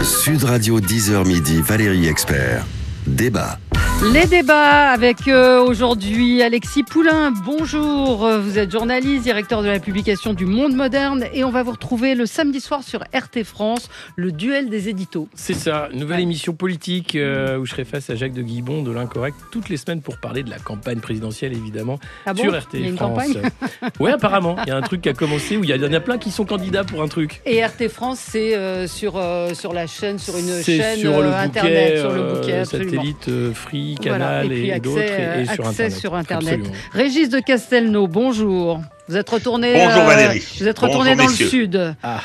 Sud Radio 10h midi, Valérie Expert. Débat. Les débats avec aujourd'hui Alexis Poulain. Bonjour, vous êtes journaliste, directeur de la publication du Monde Moderne et on va vous retrouver le samedi soir sur RT France, le duel des éditos. C'est ça, nouvelle émission politique où je serai face à Jacques de Guibon de l'Incorrect toutes les semaines pour parler de la campagne présidentielle évidemment sur RT il y a une France. Ouais, apparemment, il y a un truc qui a commencé où il y en a plein qui sont candidats pour un truc. Et RT France, c'est sur la chaîne, sur une chaîne sur le internet, sur le bouquet, absolument. Satellite, Free, Canal voilà. et d'autres et sur accès Internet. sur Internet. Absolument. Régis de Castelnau, bonjour. Vous êtes retourné. Bonjour Valérie. Vous êtes retourné dans messieurs. le sud. Ah.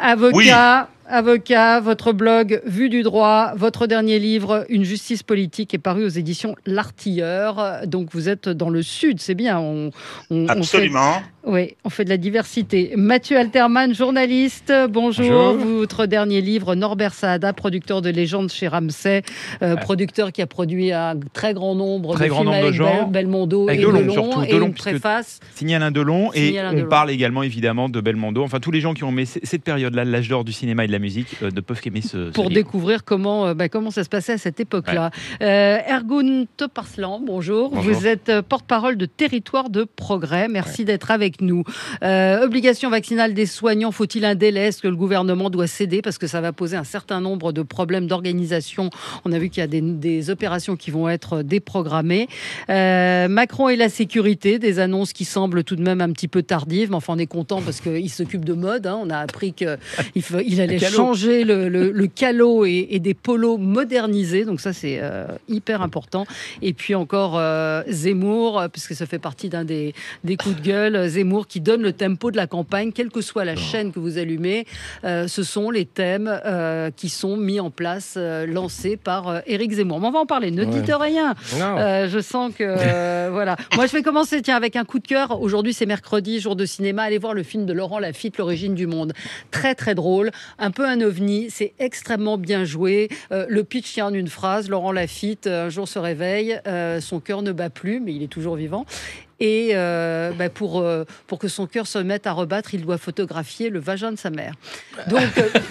Avocat, votre blog Vue du droit, votre dernier livre, Une justice politique, est paru aux éditions L'Artilleur. Donc vous êtes dans le sud, c'est bien. Absolument. On fait de la diversité. Mathieu Alterman, journaliste, bonjour. Votre dernier livre, Norbert Saada, producteur de légende chez Ramsay, producteur qui a produit un très grand nombre de films avec Belmondo avec et Delon, surtout, et une préface. Signé Alain Delon, on parle également évidemment de Belmondo. Enfin, tous les gens qui ont aimé cette période-là, l'âge d'or du cinéma et de la musique, ne peuvent qu'aimer ce pour livre. Découvrir comment ça se passait à cette époque-là. Ergun Toparslan, bonjour. Vous êtes porte-parole de Territoire de Progrès. Merci d'être avec nous. Obligation vaccinale des soignants, faut-il un délai? Est-ce que le gouvernement doit céder? Parce que ça va poser un certain nombre de problèmes d'organisation. On a vu qu'il y a des opérations qui vont être déprogrammées. Macron et la sécurité, des annonces qui semblent tout de même un petit peu tardives, mais enfin on est content parce qu'il s'occupe de mode. On a appris qu'il allait changer le calot et des polos modernisés. Donc ça c'est hyper important. Et puis encore Zemmour, puisque ça fait partie d'un des coups de gueule. Zemmour qui donne le tempo de la campagne, quelle que soit la chaîne que vous allumez. Ce sont les thèmes qui sont mis en place, lancés par Éric Zemmour. Mais on va en parler, ne dites rien. Je sens que... voilà. Moi, je vais commencer avec un coup de cœur. Aujourd'hui, c'est mercredi, jour de cinéma. Allez voir le film de Laurent Lafitte, L'origine du monde. Très, très drôle. Un peu un ovni. C'est extrêmement bien joué. Le pitch tient en une phrase. Laurent Lafitte, un jour se réveille. Son cœur ne bat plus, mais il est toujours vivant. Et pour que son cœur se mette à rebattre, il doit photographier le vagin de sa mère. Donc,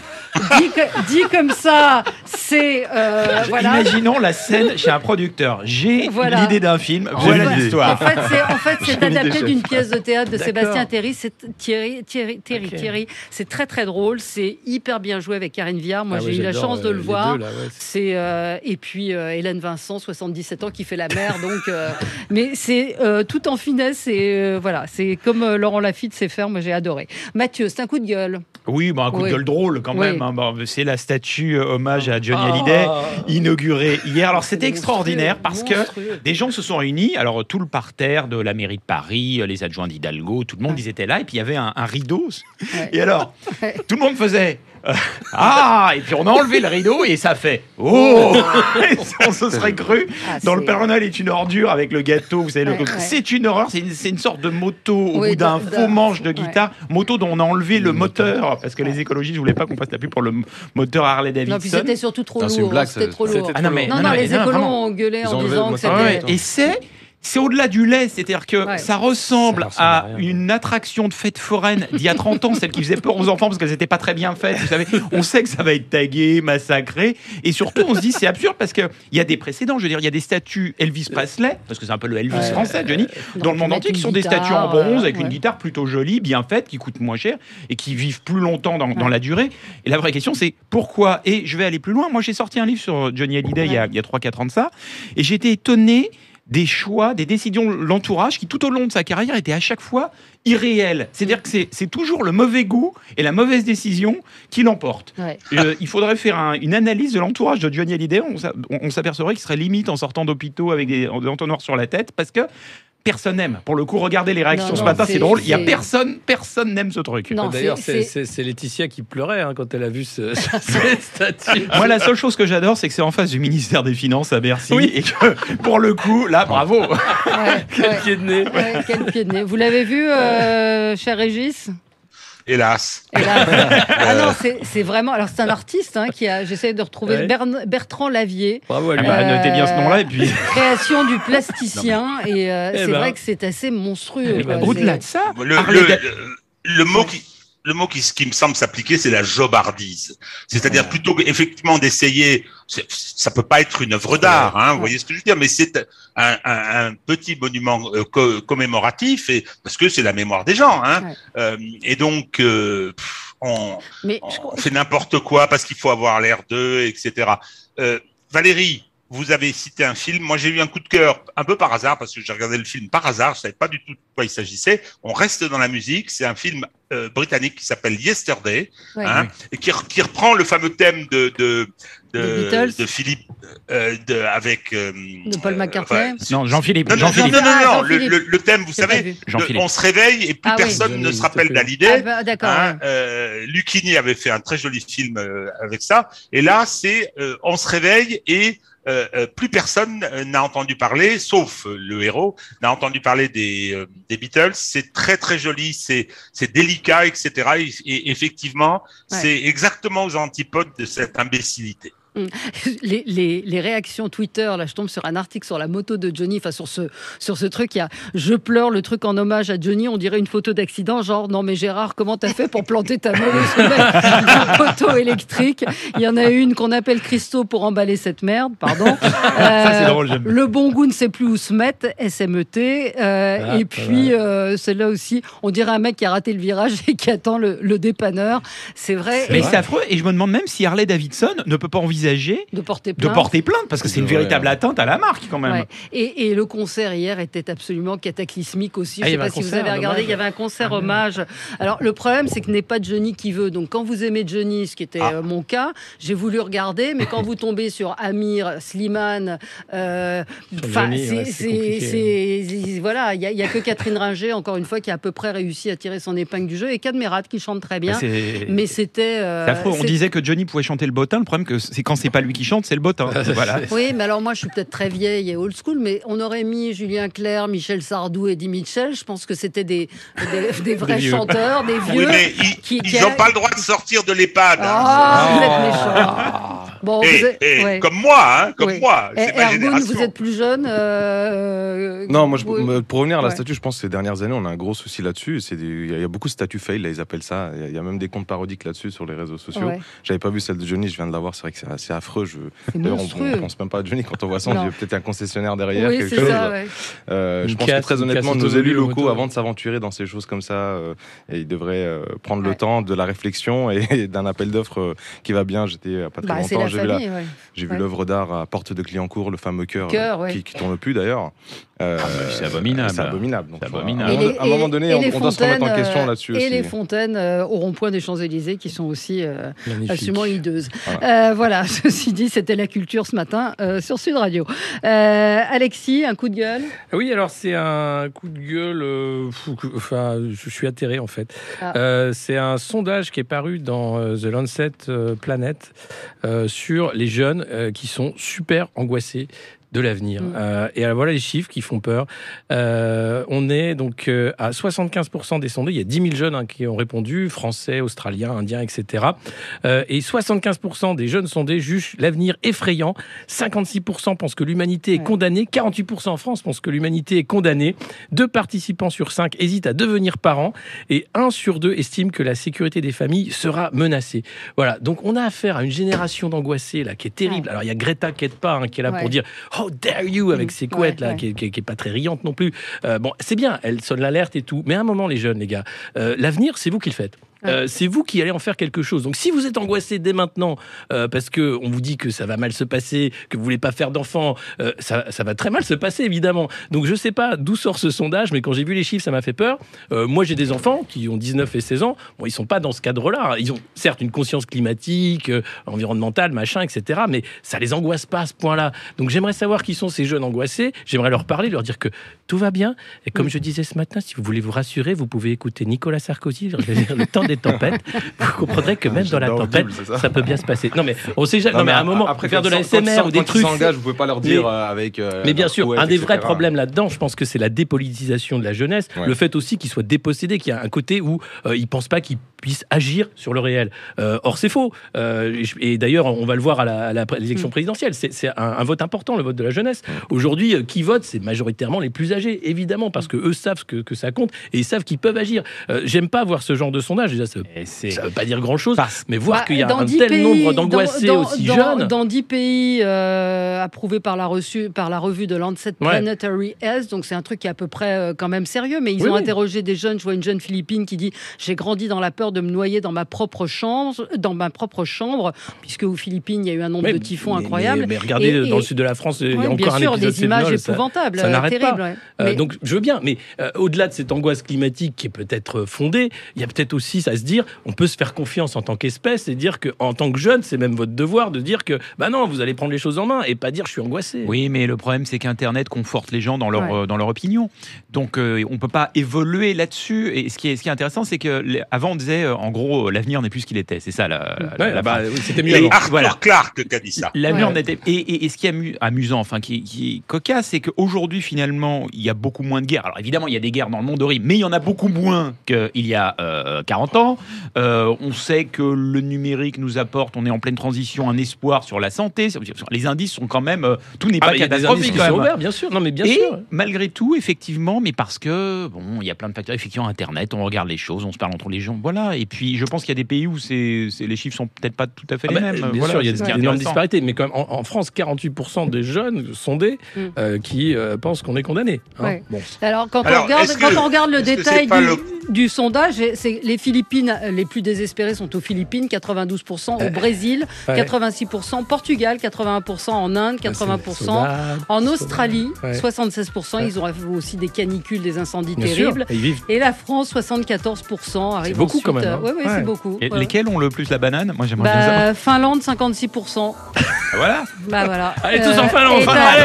dit comme ça, c'est... voilà. Imaginons la scène chez un producteur. J'ai l'idée d'un film, voilà l'histoire. En fait, c'est adapté d'une pièce de théâtre de Sébastien Thierry. Thierry. C'est très, très drôle. C'est hyper bien joué avec Karine Viard. Moi, j'ai eu la chance de le voir. Et puis, Hélène Vincent, 77 ans, qui fait la mère. Donc, mais c'est tout en finesse et c'est comme Laurent Lafitte sait faire. Moi j'ai adoré. Mathieu, c'est un coup de gueule. Oui, un coup de gueule drôle quand même. C'est la statue hommage à Johnny Hallyday inaugurée hier. Alors c'était extraordinaire parce que des gens se sont réunis. Alors tout le parterre de la mairie de Paris, les adjoints d'Hidalgo, tout le monde ils étaient là et puis il y avait un rideau. Et alors tout le monde faisait et puis on a enlevé le rideau et ça fait on se serait cru dans le Père Noël est une ordure avec le gâteau, vous savez, c'est une horreur, c'est une sorte de moto au bout d'un faux manche de guitare, moto dont on a enlevé le moteur parce que les écologistes ne voulaient pas qu'on fasse la pub pour le moteur Harley Davidson. Non, puis c'était surtout trop lourd. C'était trop lourd. Les écolos ont gueulé en disant que c'était... Et c'est au-delà du lait, c'est-à-dire que ça ressemble à une attraction de fête foraine d'il y a 30 ans, celle qui faisait peur aux enfants parce qu'elles n'étaient pas très bien faites. Vous savez, on sait que ça va être tagué, massacré, et surtout on se dit c'est absurde parce qu'il y a des précédents. Je veux dire, il y a des statues Elvis Presley, parce que c'est un peu le Elvis français, Johnny, dans le monde entier, qui sont des statues en bronze avec une guitare plutôt jolie, bien faite, qui coûte moins cher et qui vivent plus longtemps dans la durée. Et la vraie question c'est pourquoi. Et je vais aller plus loin. Moi j'ai sorti un livre sur Johnny Hallyday il y a 3-4 ans de ça, et j'ai été étonné des choix, des décisions de l'entourage qui, tout au long de sa carrière, étaient à chaque fois irréels. C'est-à-dire que c'est toujours le mauvais goût et la mauvaise décision qui l'emportent. Il faudrait faire une analyse de l'entourage de Johnny Hallyday. On s'apercevrait qu'il serait limite en sortant d'hôpitaux avec des entonnoirs sur la tête parce que personne n'aime. Pour le coup, regardez les réactions ce matin, c'est drôle. Il y a personne n'aime ce truc. D'ailleurs, c'est Laetitia qui pleurait quand elle a vu cette statue. Moi, la seule chose que j'adore, c'est que c'est en face du ministère des Finances à Bercy. Et que, pour le coup, là, bravo. Quel pied de nez. Quel pied de nez. Vous l'avez vu, cher Régis ? Hélas. Non, c'est vraiment... Alors, c'est un artiste j'essaie de retrouver Bertrand Lavier. Bravo à lui. Notez bien ce nom-là. Et puis... Création du plasticien. C'est vrai que c'est assez monstrueux. Au-delà de ça... Le le mot qui me semble s'appliquer, c'est la jobardise. C'est-à-dire plutôt effectivement d'essayer, ça peut pas être une œuvre d'art, hein, vous voyez ce que je veux dire, mais c'est un petit monument commémoratif, et parce que c'est la mémoire des gens, hein. Et donc on fait n'importe quoi parce qu'il faut avoir l'air d'eux, etc. Valérie, vous avez cité un film. Moi, j'ai eu un coup de cœur un peu par hasard parce que j'ai regardé le film par hasard. Je savais pas du tout de quoi il s'agissait. On reste dans la musique. C'est un film britannique qui s'appelle Yesterday, et qui reprend le fameux thème de Philippe, avec de Paul McCartney. Non, Jean-Philippe. Non. Le thème, vous savez, on se réveille et plus personne ne se rappelle d'Hallyday. D'accord. Lucchini avait fait un très joli film avec ça. Et là, c'est on se réveille et plus personne n'a entendu parler, sauf le héros, n'a entendu parler des Beatles. C'est très très joli, c'est délicat, etc. Et effectivement, c'est exactement aux antipodes de cette imbécilité. Les réactions Twitter, là je tombe sur un article sur la moto de Johnny, enfin sur ce truc, il y a je pleure, le truc en hommage à Johnny, on dirait une photo d'accident, genre non mais Gérard, comment t'as fait pour planter ta moto sur une moto électrique? Il y en a une qu'on appelle Christo pour emballer cette merde, pardon. Ça, c'est drôle, j'aime. Le bon goût ne sait plus où se mettre, SMET, et puis celle-là aussi, on dirait un mec qui a raté le virage et qui attend le dépanneur, c'est vrai. Mais c'est affreux, et je me demande même si Harley Davidson ne peut pas envisager de porter plainte parce que c'est une véritable atteinte à la marque quand même. Et le concert hier était absolument cataclysmique aussi. Je ne sais pas si vous avez regardé, il y avait un concert hommage. Alors le problème, c'est que n'est pas Johnny qui veut. Donc quand vous aimez Johnny, ce qui était mon cas, j'ai voulu regarder, mais quand vous tombez sur Amir, Slimane, voilà, il y a que Catherine Ringer, encore une fois, qui a à peu près réussi à tirer son épingle du jeu, et Cadmerat qui chante très bien. Mais c'était. C'est affreux. On disait que Johnny pouvait chanter le bottin. Le problème, c'est quand c'est pas lui qui chante, c'est le bottin. Voilà. Oui, mais alors moi, je suis peut-être très vieille et old school, mais on aurait mis Julien Clerc, Michel Sardou, Eddie Mitchell. Je pense que c'était des vrais chanteurs, des vieux. Oui, mais ils n'ont pas le droit de sortir de l'EHPAD. Vous êtes méchant. Bon, comme moi, moi. Ergun, vous êtes plus jeune. Non, moi, pour revenir à la statue, je pense que ces dernières années, on a un gros souci là-dessus. Il y a beaucoup de statues fail, là, ils appellent ça. Il y a même des comptes parodiques là-dessus sur les réseaux sociaux. J'avais pas vu celle de Johnny, je viens de la voir. C'est vrai que c'est assez affreux. D'ailleurs, on pense même pas à Johnny quand on voit ça. On dit peut-être un concessionnaire derrière, quelque chose. Je pense que très honnêtement, nos élus locaux, avant de s'aventurer dans ces choses comme ça, ils devraient prendre le temps de la réflexion et d'un appel d'offres qui va bien. J'étais pas très longtemps. J'ai vu l'œuvre d'art à Porte de Clignancourt, le fameux chœur qui tourne plus d'ailleurs. C'est abominable. C'est abominable. Donc, abominable. À un moment donné, on doit se remettre en question là-dessus aussi. Et les fontaines au rond-point des Champs-Élysées qui sont aussi absolument hideuses. Voilà, ceci dit, c'était la culture ce matin sur Sud Radio. Alexis, un coup de gueule? Oui, alors c'est un coup de gueule, je suis atterré en fait. C'est un sondage qui est paru dans The Lancet Planet sur les jeunes qui sont super angoissés de l'avenir. Et alors voilà les chiffres qui font peur. On est donc à 75% des sondés. Il y a 10 000 jeunes qui ont répondu, français, australiens, indiens, etc. Et 75% des jeunes sondés jugent l'avenir effrayant. 56% pensent que l'humanité est condamnée. 48% en France pensent que l'humanité est condamnée. 2 participants sur 5 hésitent à devenir parents. Et 1 sur 2 estime que la sécurité des familles sera menacée. Voilà. Donc on a affaire à une génération d'angoissés là, qui est terrible. Alors il y a Greta qui est là pour dire How dare you avec ses couettes là, qui est pas très riante non plus. Bon, c'est bien, elle sonne l'alerte et tout, mais à un moment les jeunes, les gars, l'avenir c'est vous qui le faites. C'est vous qui allez en faire quelque chose. Donc si vous êtes angoissé dès maintenant parce que on vous dit que ça va mal se passer, que vous voulez pas faire d'enfants, ça va très mal se passer évidemment. Donc je sais pas d'où sort ce sondage, mais quand j'ai vu les chiffres, ça m'a fait peur. Moi j'ai des enfants qui ont 19 et 16 ans. Bon, ils sont pas dans ce cadre-là. Ils ont certes une conscience climatique, environnementale, machin, etc. Mais ça les angoisse pas à ce point-là. Donc j'aimerais savoir qui sont ces jeunes angoissés. J'aimerais leur parler, leur dire que tout va bien. Et comme je disais ce matin, si vous voulez vous rassurer, vous pouvez écouter Nicolas Sarkozy, le temps des tempêtes, vous comprendrez que même dans la tempête, ça peut bien se passer. Non mais on sait jamais. Non mais à un moment, après faire de la SMR ou des trucs. Vous pouvez pas leur dire avec. Mais bien sûr, un des vrais problèmes là-dedans, je pense que c'est la dépolitisation de la jeunesse, le fait aussi qu'ils soient dépossédés, qu'il y a un côté où ils pensent pas qu'ils puissent agir sur le réel. Or c'est faux. Et d'ailleurs, on va le voir à l'élection présidentielle. C'est un vote important, le vote de la jeunesse. Aujourd'hui, qui vote, c'est majoritairement les plus âgés, évidemment, parce que eux savent que ça compte et ils savent qu'ils peuvent agir. J'aime pas voir ce genre de sondage. déjà, ça veut pas dire grand-chose. Mais voir qu'il y a un tel nombre d'angoissés aussi jeunes. Dans 10 pays approuvés par la revue de Lancet Planetary Health, donc c'est un truc qui est à peu près quand même sérieux, mais ils ont interrogé des jeunes. Je vois une jeune Philippine qui dit « J'ai grandi dans la peur de me noyer dans ma propre chambre, puisque aux Philippines, il y a eu un nombre de typhons incroyable. » Mais regardez, dans le sud de la France, il y a encore un épisode des images épouvantables, ça n'arrête terribles. pas. Donc, je veux bien, mais au-delà de cette angoisse climatique qui est peut-être fondée, il y a peut-être aussi à se dire, on peut se faire confiance en tant qu'espèce et dire qu'en tant que jeune, c'est même votre devoir de dire que, non, vous allez prendre les choses en main et pas dire je suis angoissé. Oui, mais le problème, c'est qu'Internet conforte les gens dans leur opinion. Donc, on peut pas évoluer là-dessus. Et ce qui est intéressant, c'est qu'avant, on disait, en gros, l'avenir n'est plus ce qu'il était. C'est ça, c'était mieux avant. Arthur Clarke qui a dit ça. L'avenir n'était... Et ce qui est amusant, enfin, qui est cocasse, c'est qu'aujourd'hui, finalement, il y a beaucoup moins de guerres. Alors, évidemment, il y a des guerres dans le monde horrible, mais il y en a beaucoup moins qu'il y a 40 ans. On sait que le numérique nous apporte, on est en pleine transition, un espoir sur la santé. Les indices sont quand même... tout n'est pas catastrophique. Il y a des indices qui sont ouverts, bien sûr. Non, mais bien sûr. Malgré tout, effectivement, mais parce que, il y a plein de facteurs. Effectivement, Internet, on regarde les choses, on se parle entre les gens. Voilà. Et puis, je pense qu'il y a des pays où les chiffres sont peut-être pas tout à fait les mêmes. Bien sûr, il y a des énormes disparités. Mais quand même, en France, 48% des jeunes sondés qui pensent qu'on est condamné. Alors, quand on regarde le détail du sondage, c'est les Philippines les plus désespérées sont aux Philippines, 92%, au Brésil, 86%, Portugal, 81%, en Inde, 80%, en Australie, 76%. Ils ont aussi des canicules, des incendies terribles. Et la France, 74%. C'est beaucoup quand même. Oui, c'est beaucoup. Et lesquels ont le plus la banane? Moi, j'aimerais bien savoir. Finlande, 56%. Voilà. Voilà. Allez, tous en Finlande.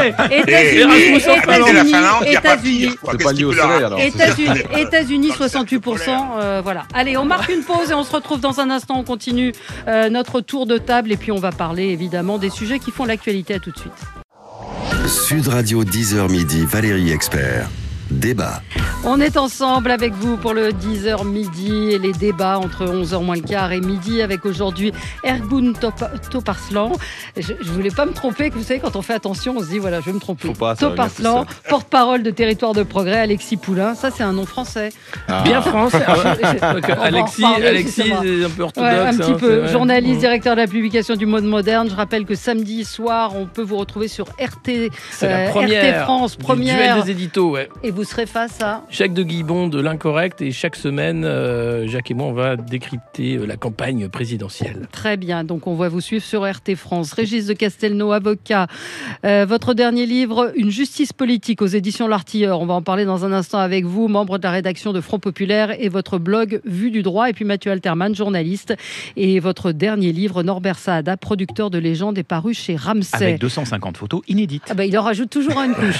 États-Unis, 68%. Voilà. Allez, on marque une pause et on se retrouve dans un instant. On continue notre tour de table et puis on va parler évidemment des sujets qui font l'actualité. À tout de suite. Sud Radio 10h midi, Valérie Expert. Débat. On est ensemble avec vous pour le 10h midi et les débats entre 11h moins le quart et midi avec aujourd'hui Ergun Toparslan. Je voulais pas me tromper, que vous savez, quand on fait attention, on se dit voilà, je vais me tromper. Toparslan, porte-parole de Territoire de Progrès, Alexis Poulain. Ça, c'est un nom français. Bien français. Alexis, c'est un peu orthodoxe. Un petit peu. Journaliste, directeur de la publication du Monde Moderne. Je rappelle que samedi soir, on peut vous retrouver sur RT. C'est la première. RT France, première. Duel des éditos, Et vous serez face à Jacques de Guibon de l'Incorrect, et chaque semaine, Jacques et moi, on va décrypter la campagne présidentielle. Très bien, donc on va vous suivre sur RT France. Régis de Castelnau, avocat. Votre dernier livre, Une justice politique, aux éditions L'Artilleur. On va en parler dans un instant avec vous, membre de la rédaction de Front Populaire, et votre blog Vue du droit. Et puis Mathieu Alterman, journaliste. Et votre dernier livre, Norbert Saada, producteur de légende, est paru chez Ramsay. Avec 250 photos inédites. Il en rajoute toujours une couche.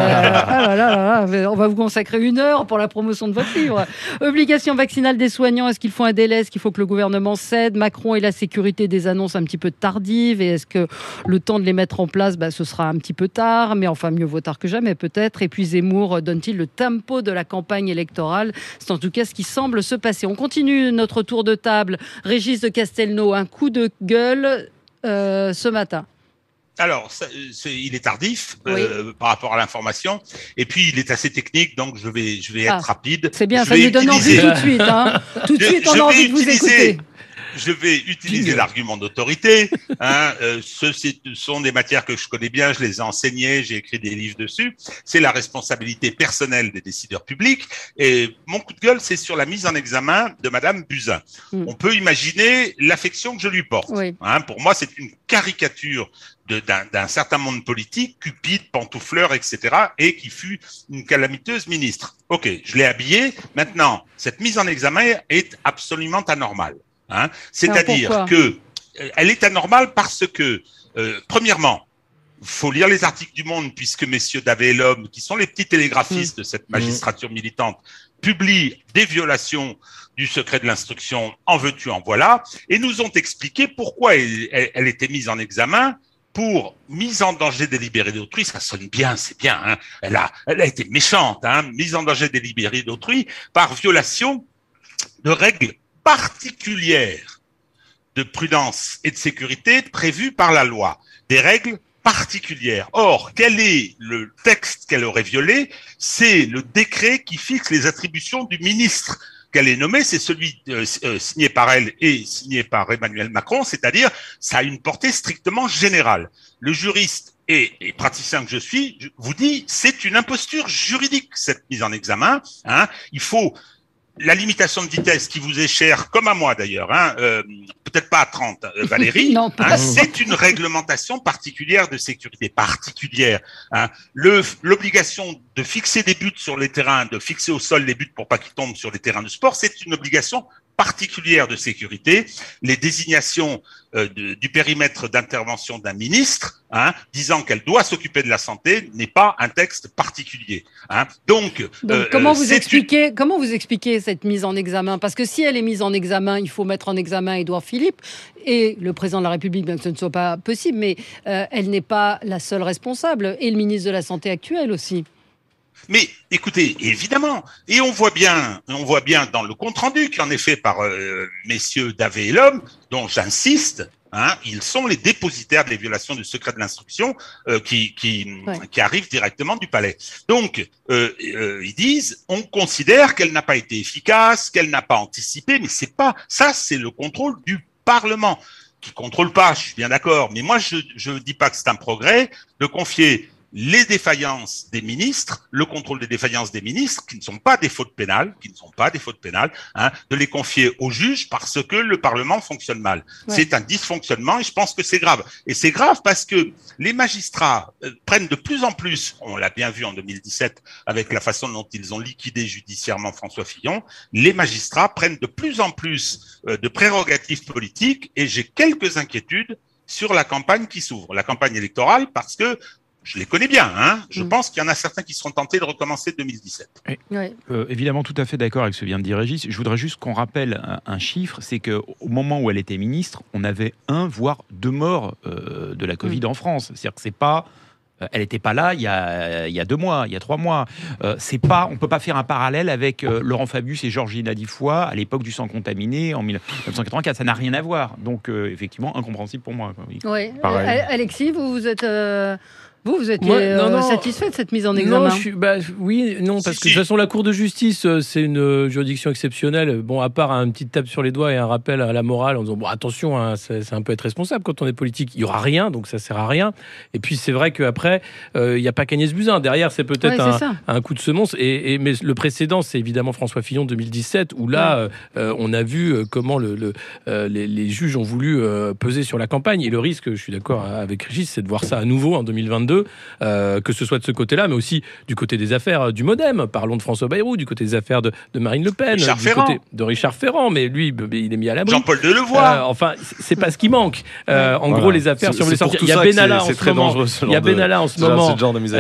On va vous consacrer 1 heure pour la promotion de votre livre. Obligation vaccinale des soignants, est-ce qu'il faut un délai? Est-ce qu'il faut que le gouvernement cède? Macron et la sécurité des annonces un petit peu tardives. Et est-ce que le temps de les mettre en place, ce sera un petit peu tard? Mais enfin, mieux vaut tard que jamais peut-être. Et puis Zemmour donne-t-il le tempo de la campagne électorale? C'est en tout cas ce qui semble se passer. On continue notre tour de table. Régis de Castelnau, un coup de gueule ce matin. Alors, il est tardif par rapport à l'information, et puis il est assez technique, donc je vais être rapide. C'est bien, ça nous donne envie tout de suite. Tout de suite, on a envie de vous écouter. Je vais utiliser l'argument d'autorité. Ce sont des matières que je connais bien, je les ai enseignées, j'ai écrit des livres dessus. C'est la responsabilité personnelle des décideurs publics. Et mon coup de gueule, c'est sur la mise en examen de Madame Buzyn. On peut imaginer l'affection que je lui porte. Pour moi, c'est une caricature d'un certain monde politique, cupide, pantoufleur, etc., et qui fut une calamiteuse ministre. Ok, je l'ai habillée. Maintenant, cette mise en examen est absolument anormale. C'est-à-dire que elle est anormale parce que, premièrement, il faut lire les articles du Monde, puisque messieurs Davé et Lhomme, qui sont les petits télégraphistes de cette magistrature militante, publient des violations du secret de l'instruction, en veux-tu, en voilà, et nous ont expliqué pourquoi elle était mise en examen pour mise en danger délibérée d'autrui. Ça sonne bien, c'est bien, elle a été méchante, mise en danger délibérée d'autrui par violation de règles particulières de prudence et de sécurité prévues par la loi, des règles particulières. Or, quel est le texte qu'elle aurait violé? C'est le décret qui fixe les attributions du ministre qu'elle ait nommé, c'est celui signé par elle et signé par Emmanuel Macron, c'est-à-dire ça a une portée strictement générale. Le juriste et praticien que je suis vous dit, c'est une imposture juridique, cette mise en examen. Il faut la limitation de vitesse qui vous est chère, comme à moi d'ailleurs, peut-être pas à 30, Valérie, non, c'est une réglementation particulière de sécurité, particulière. L'obligation de fixer des buts sur les terrains, de fixer au sol les buts pour pas qu'ils tombent sur les terrains de sport, c'est une obligation particulière de sécurité. Les désignations du périmètre d'intervention d'un ministre, disant qu'elle doit s'occuper de la santé, n'est pas un texte particulier. Donc comment vous expliquez cette mise en examen? Parce que si elle est mise en examen, il faut mettre en examen Édouard Philippe et le président de la République, bien que ce ne soit pas possible, mais elle n'est pas la seule responsable, et le ministre de la Santé actuel aussi. Mais écoutez, évidemment, et on voit bien dans le compte-rendu qui en est fait par messieurs Davé et Lhomme, dont j'insiste, ils sont les dépositaires des violations du secret de l'instruction qui arrivent directement du palais. Donc, ils disent, on considère qu'elle n'a pas été efficace, qu'elle n'a pas anticipé, mais c'est pas ça, c'est le contrôle du Parlement qui contrôle pas. Je suis bien d'accord, mais moi je dis pas que c'est un progrès de confier les défaillances des ministres, le contrôle des défaillances des ministres, qui ne sont pas des fautes pénales, de les confier aux juges parce que le Parlement fonctionne mal. Ouais. C'est un dysfonctionnement et je pense que c'est grave. Et c'est grave parce que les magistrats prennent de plus en plus, on l'a bien vu en 2017 avec la façon dont ils ont liquidé judiciairement François Fillon, les magistrats prennent de plus en plus de prérogatives politiques et j'ai quelques inquiétudes sur la campagne qui s'ouvre, la campagne électorale, parce que je les connais bien, je pense qu'il y en a certains qui seront tentés de recommencer 2017. Oui. Évidemment, tout à fait d'accord avec ce que vient de dire Régis. Je voudrais juste qu'on rappelle un chiffre, c'est qu'au moment où elle était ministre, on avait 1 voire 2 morts de la Covid en France. C'est-à-dire que c'est pas... Elle n'était pas là il y a 2 mois, il y a 3 mois. On ne peut pas faire un parallèle avec Laurent Fabius et Georgina Difoy à l'époque du sang contaminé en 1984. Ça n'a rien à voir. Donc, effectivement, incompréhensible pour moi. Oui. Alexis, vous êtes... Vous étiez satisfait de cette mise en examen? Parce que de toute façon, la Cour de justice, c'est une juridiction exceptionnelle. Bon, à part une petite tape sur les doigts et un rappel à la morale en disant attention, c'est un peu être responsable quand on est politique. Il y aura rien, donc ça sert à rien. Et puis c'est vrai qu'après, il n'y a pas qu'Agnès Buzyn. Derrière, c'est peut-être un coup de semonce. Mais le précédent, c'est évidemment François Fillon 2017, où là, on a vu comment les juges ont voulu peser sur la campagne. Et le risque, je suis d'accord avec Régis, c'est de voir ça à nouveau en 2022. Que ce soit de ce côté-là, mais aussi du côté des affaires du MoDem. Parlons de François Bayrou, du côté des affaires de Marine Le Pen, côté de Richard Ferrand, mais lui, il est mis à l'abri. Jean-Paul Delevoye. Enfin, c'est pas ce qui manque. En gros, les affaires, si on veut les sortir, il y a Benalla en ce moment. Il y a Benalla en ce moment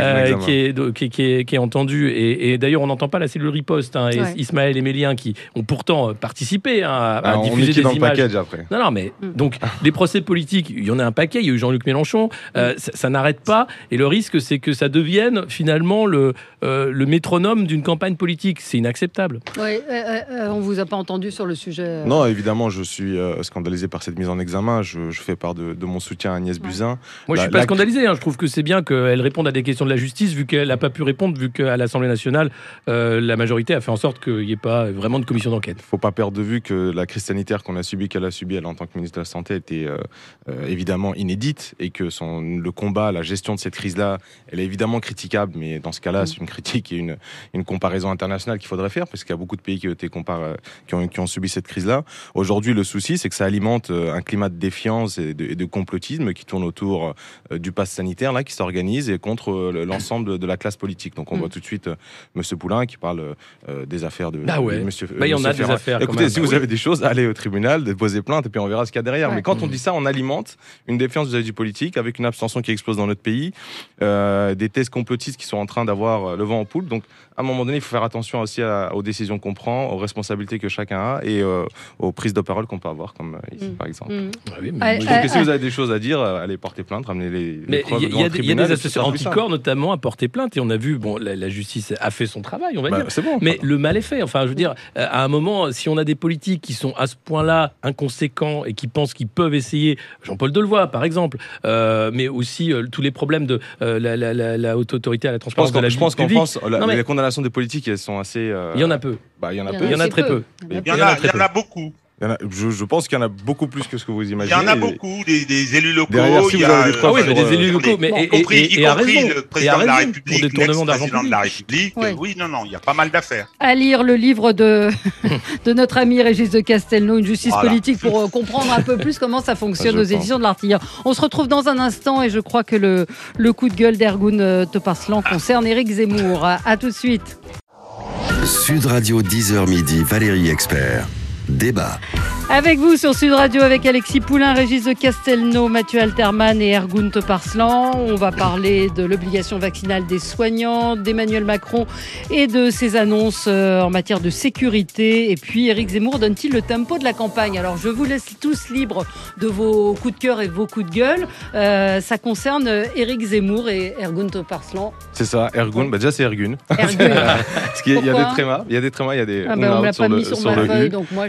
qui est entendu. Et d'ailleurs, on n'entend pas la cellule riposte. Ismaël et Mélien qui ont pourtant participé à diffuser des images. Non, mais donc les procès politiques, il y en a un paquet. Il y a eu Jean-Luc Mélenchon. Ça n'arrête pas. Et le risque, c'est que ça devienne finalement le métronome d'une campagne politique. C'est inacceptable. Oui, on ne vous a pas entendu sur le sujet. Non, évidemment, je suis scandalisé par cette mise en examen. Je fais part de mon soutien à Agnès Buzyn. Moi, je ne suis pas scandalisé. Je trouve que c'est bien qu'elle réponde à des questions de la justice, vu qu'elle n'a pas pu répondre, vu qu'à l'Assemblée nationale, la majorité a fait en sorte qu'il n'y ait pas vraiment de commission d'enquête. Il ne faut pas perdre de vue que la crise sanitaire qu'elle a subie elle, en tant que ministre de la Santé était évidemment inédite et que le combat, la gestion de cette crise-là, elle est évidemment critiquable, mais dans ce cas-là, c'est une critique et une comparaison internationale qu'il faudrait faire, parce qu'il y a beaucoup de pays qui ont subi cette crise-là. Aujourd'hui, le souci, c'est que ça alimente un climat de défiance et de complotisme qui tourne autour du pass sanitaire, là, qui s'organise et contre l'ensemble de la classe politique. Donc, on voit tout de suite M. Poulain qui parle des affaires de M. Il y en a des affaires. Écoutez, si vous avez des choses, allez au tribunal, déposez plainte et puis on verra ce qu'il y a derrière. Ouais. Mais quand on dit ça, on alimente une défiance vis-à-vis du politique avec une abstention qui explose dans notre pays. Des thèses complotistes qui sont en train d'avoir le vent en poupe. Donc, à un moment donné, il faut faire attention aussi aux décisions qu'on prend, aux responsabilités que chacun a et aux prises de parole qu'on peut avoir, comme ici, par exemple. Donc, si vous avez des choses à dire, allez porter plainte, ramenez les preuves devant le tribunal. des associations anticorps notamment à porter plainte et on a vu, la justice a fait son travail, on va dire. C'est bon, mais le mal est fait. Enfin, je veux dire, à un moment, si on a des politiques qui sont à ce point-là inconséquents et qui pensent qu'ils peuvent essayer, Jean-Paul Delevoye par exemple, mais aussi tous les problèmes de la haute autorité à la transparence de la vie publique. Je pense qu'en France, les condamnations des politiques, elles sont assez. Il y en a peu. Il y en a très peu. Il y en a beaucoup. Je pense qu'il y en a beaucoup plus que ce que vous imaginez. Il y en a beaucoup, des élus locaux. Derrière, si vous avez des preuves des élus locaux, mais y compris le président de la République, pour détournement d'argent public. De la République. Oui, il y a pas mal d'affaires. À lire le livre de notre ami Régis de Castelnau, Une justice politique, pour comprendre un peu plus comment ça fonctionne aux éditions de l'Artilleur. On se retrouve dans un instant et je crois que le coup de gueule d'Ergun Topaslan concerne Éric Zemmour. À tout de suite. Sud Radio 10h midi, Valérie Expert. Débat. Avec vous sur Sud Radio, avec Alexis Poulain, Régis de Castelnau, Mathieu Alterman et Ergun Topaslan. On va parler de l'obligation vaccinale des soignants, d'Emmanuel Macron et de ses annonces en matière de sécurité. Et puis, Éric Zemmour donne-t-il le tempo de la campagne ? Alors, je vous laisse tous libres de vos coups de cœur et vos coups de gueule. Ça concerne Éric Zemmour et Ergun Topaslan. C'est ça, Ergun. Déjà, c'est Ergun. Parce qu'il y a des trémas. Il y a des trémas, il y a des. on ne me l'a pas mis sur ma feuille, donc moi,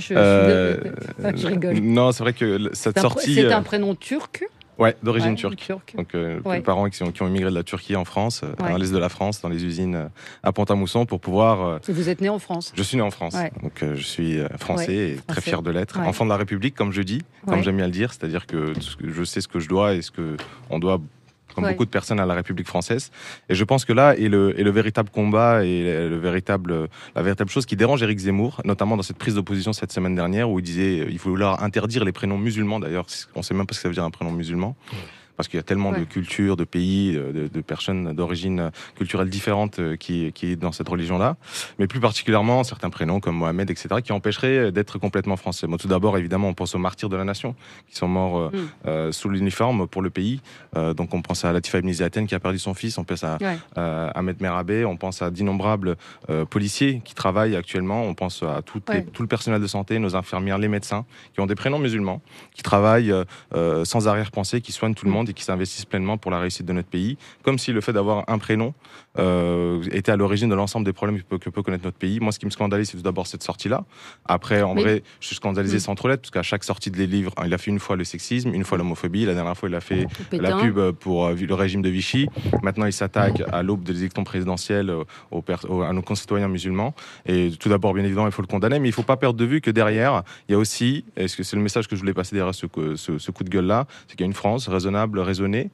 je rigole. Non, c'est vrai que cette sortie. C'est un prénom turc. Ouais, d'origine turque. Donc, les parents qui ont immigré de la Turquie en France, dans l'est de la France, dans les usines à Pont-à-Mousson, pour pouvoir. Vous êtes né en France ? Je suis né en France, donc je suis français et très fier de l'être. Enfant de la République, comme je dis, comme j'aime bien le dire, c'est-à-dire que je sais ce que je dois et ce que on doit. Comme beaucoup de personnes à la République française. Et je pense que là est le véritable combat et la véritable chose qui dérange Éric Zemmour, notamment dans cette prise d'opposition cette semaine dernière où il disait il faut vouloir interdire les prénoms musulmans. D'ailleurs, on ne sait même pas ce que ça veut dire un prénom musulman. Parce qu'il y a tellement de cultures, de pays, de personnes d'origine culturelle différentes qui est dans cette religion-là. Mais plus particulièrement, certains prénoms comme Mohamed, etc., qui empêcheraient d'être complètement français. Tout d'abord, évidemment, on pense aux martyrs de la nation, qui sont morts sous l'uniforme pour le pays. Donc on pense à Latifa Ibn Ziaten qui a perdu son fils, on pense à Ahmed Merabé, on pense à d'innombrables policiers qui travaillent actuellement, on pense à tout le personnel de santé, nos infirmières, les médecins, qui ont des prénoms musulmans, qui travaillent sans arrière-pensée, qui soignent tout le monde et qui s'investissent pleinement pour la réussite de notre pays, comme si le fait d'avoir un prénom était à l'origine de l'ensemble des problèmes que peut connaître notre pays. Moi, ce qui me scandalise, c'est tout d'abord cette sortie-là. Après, en vrai, je suis scandalisé sans trop l'être, parce qu'à chaque sortie de les livres, il a fait une fois le sexisme, une fois l'homophobie, la dernière fois, il a fait la pub pour le régime de Vichy. Maintenant, il s'attaque à l'aube des élections présidentielles à nos concitoyens musulmans. Et tout d'abord, bien évidemment, il faut le condamner, mais il ne faut pas perdre de vue que derrière, il y a aussi, est-ce que c'est le message que je voulais passer derrière ce coup de gueule-là, c'est qu'il y a une France raisonnable, raisonnée,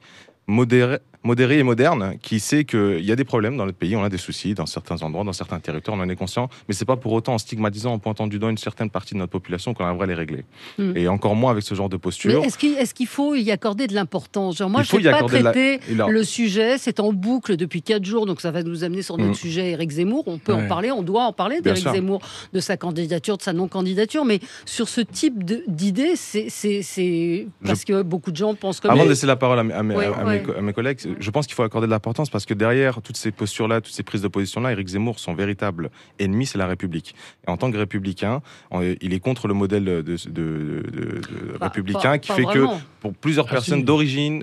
modérée et moderne, qui sait qu'il y a des problèmes dans notre pays, on a des soucis dans certains endroits, dans certains territoires, on en est conscient, mais c'est pas pour autant en stigmatisant, en pointant du doigt une certaine partie de notre population qu'on arrivera à les régler. Et encore moins avec ce genre de posture. Mais est-ce qu'il faut y accorder de l'importance ? Moi, je n'ai pas traité le sujet, c'est en boucle depuis 4 jours, donc ça va nous amener sur notre sujet Éric Zemmour. On peut en parler, on doit en parler d'Éric Zemmour, de sa candidature, de sa non-candidature, mais sur ce type d'idée, c'est parce que beaucoup de gens pensent comme... Avant de laisser la parole à mes collègues, je pense qu'il faut accorder de l'importance parce que derrière toutes ces postures-là, toutes ces prises de position-là, Éric Zemmour, son véritable ennemi, c'est la République. Et en tant que républicain, il est contre le modèle de républicain qui fait que pour plusieurs personnes d'origine,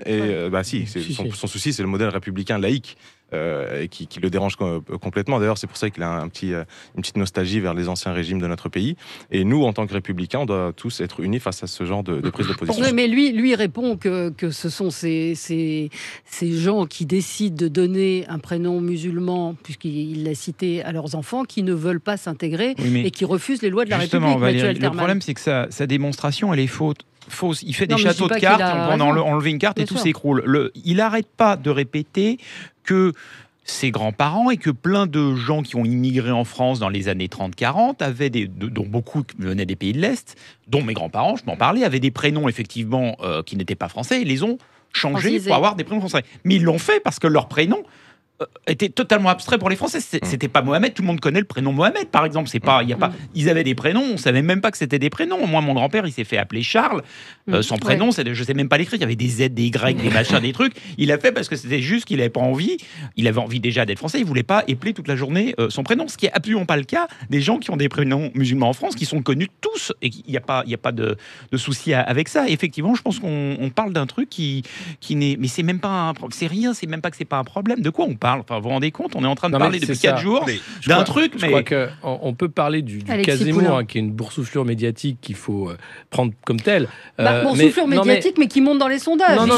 son souci, c'est le modèle républicain laïque. Et qui le dérange complètement. D'ailleurs, c'est pour ça qu'il a une petite nostalgie vers les anciens régimes de notre pays. Et nous, en tant que républicains, on doit tous être unis face à ce genre de prise de position. Oui, mais lui répond que ce sont ces gens qui décident de donner un prénom musulman, puisqu'il l'a cité, à leurs enfants, qui ne veulent pas s'intégrer et qui refusent les lois de la République. Valérie, le problème, c'est que sa démonstration, elle est fausse. Il fait des châteaux de cartes, on peut enlever une carte et tout s'écroule. Il n'arrête pas de répéter que ses grands-parents et que plein de gens qui ont immigré en France dans les années 30-40 dont beaucoup venaient des pays de l'Est, dont mes grands-parents, je m'en parlais, avaient des prénoms effectivement qui n'étaient pas français et les ont changés pour avoir des prénoms français. Mais ils l'ont fait parce que leur prénom était totalement abstrait pour les Français. C'était pas Mohamed. Tout le monde connaît le prénom Mohamed, par exemple. C'est pas, ils avaient des prénoms. On savait même pas que c'était des prénoms. Moi, mon grand-père, il s'est fait appeler Charles. Son prénom, je sais même pas l'écrire. Il y avait des Z, des Y, des machins, des trucs. Il a fait parce que c'était juste qu'il avait pas envie. Il avait envie déjà d'être français. Il voulait pas épeler toute la journée son prénom. Ce qui est absolument pas le cas des gens qui ont des prénoms musulmans en France, qui sont connus tous et il y a pas de souci avec ça. Et effectivement, je pense qu'on parle d'un truc qui n'est, mais c'est même pas c'est rien. C'est même pas que c'est pas un problème. De quoi on parle? Enfin, vous vous rendez compte? On est en train de parler depuis 4 jours d'un truc. Je crois qu'on peut parler du cas Zemmour, qui est une boursouflure médiatique qu'il faut prendre comme telle. Boursouflure médiatique, mais qui monte dans les sondages. Non,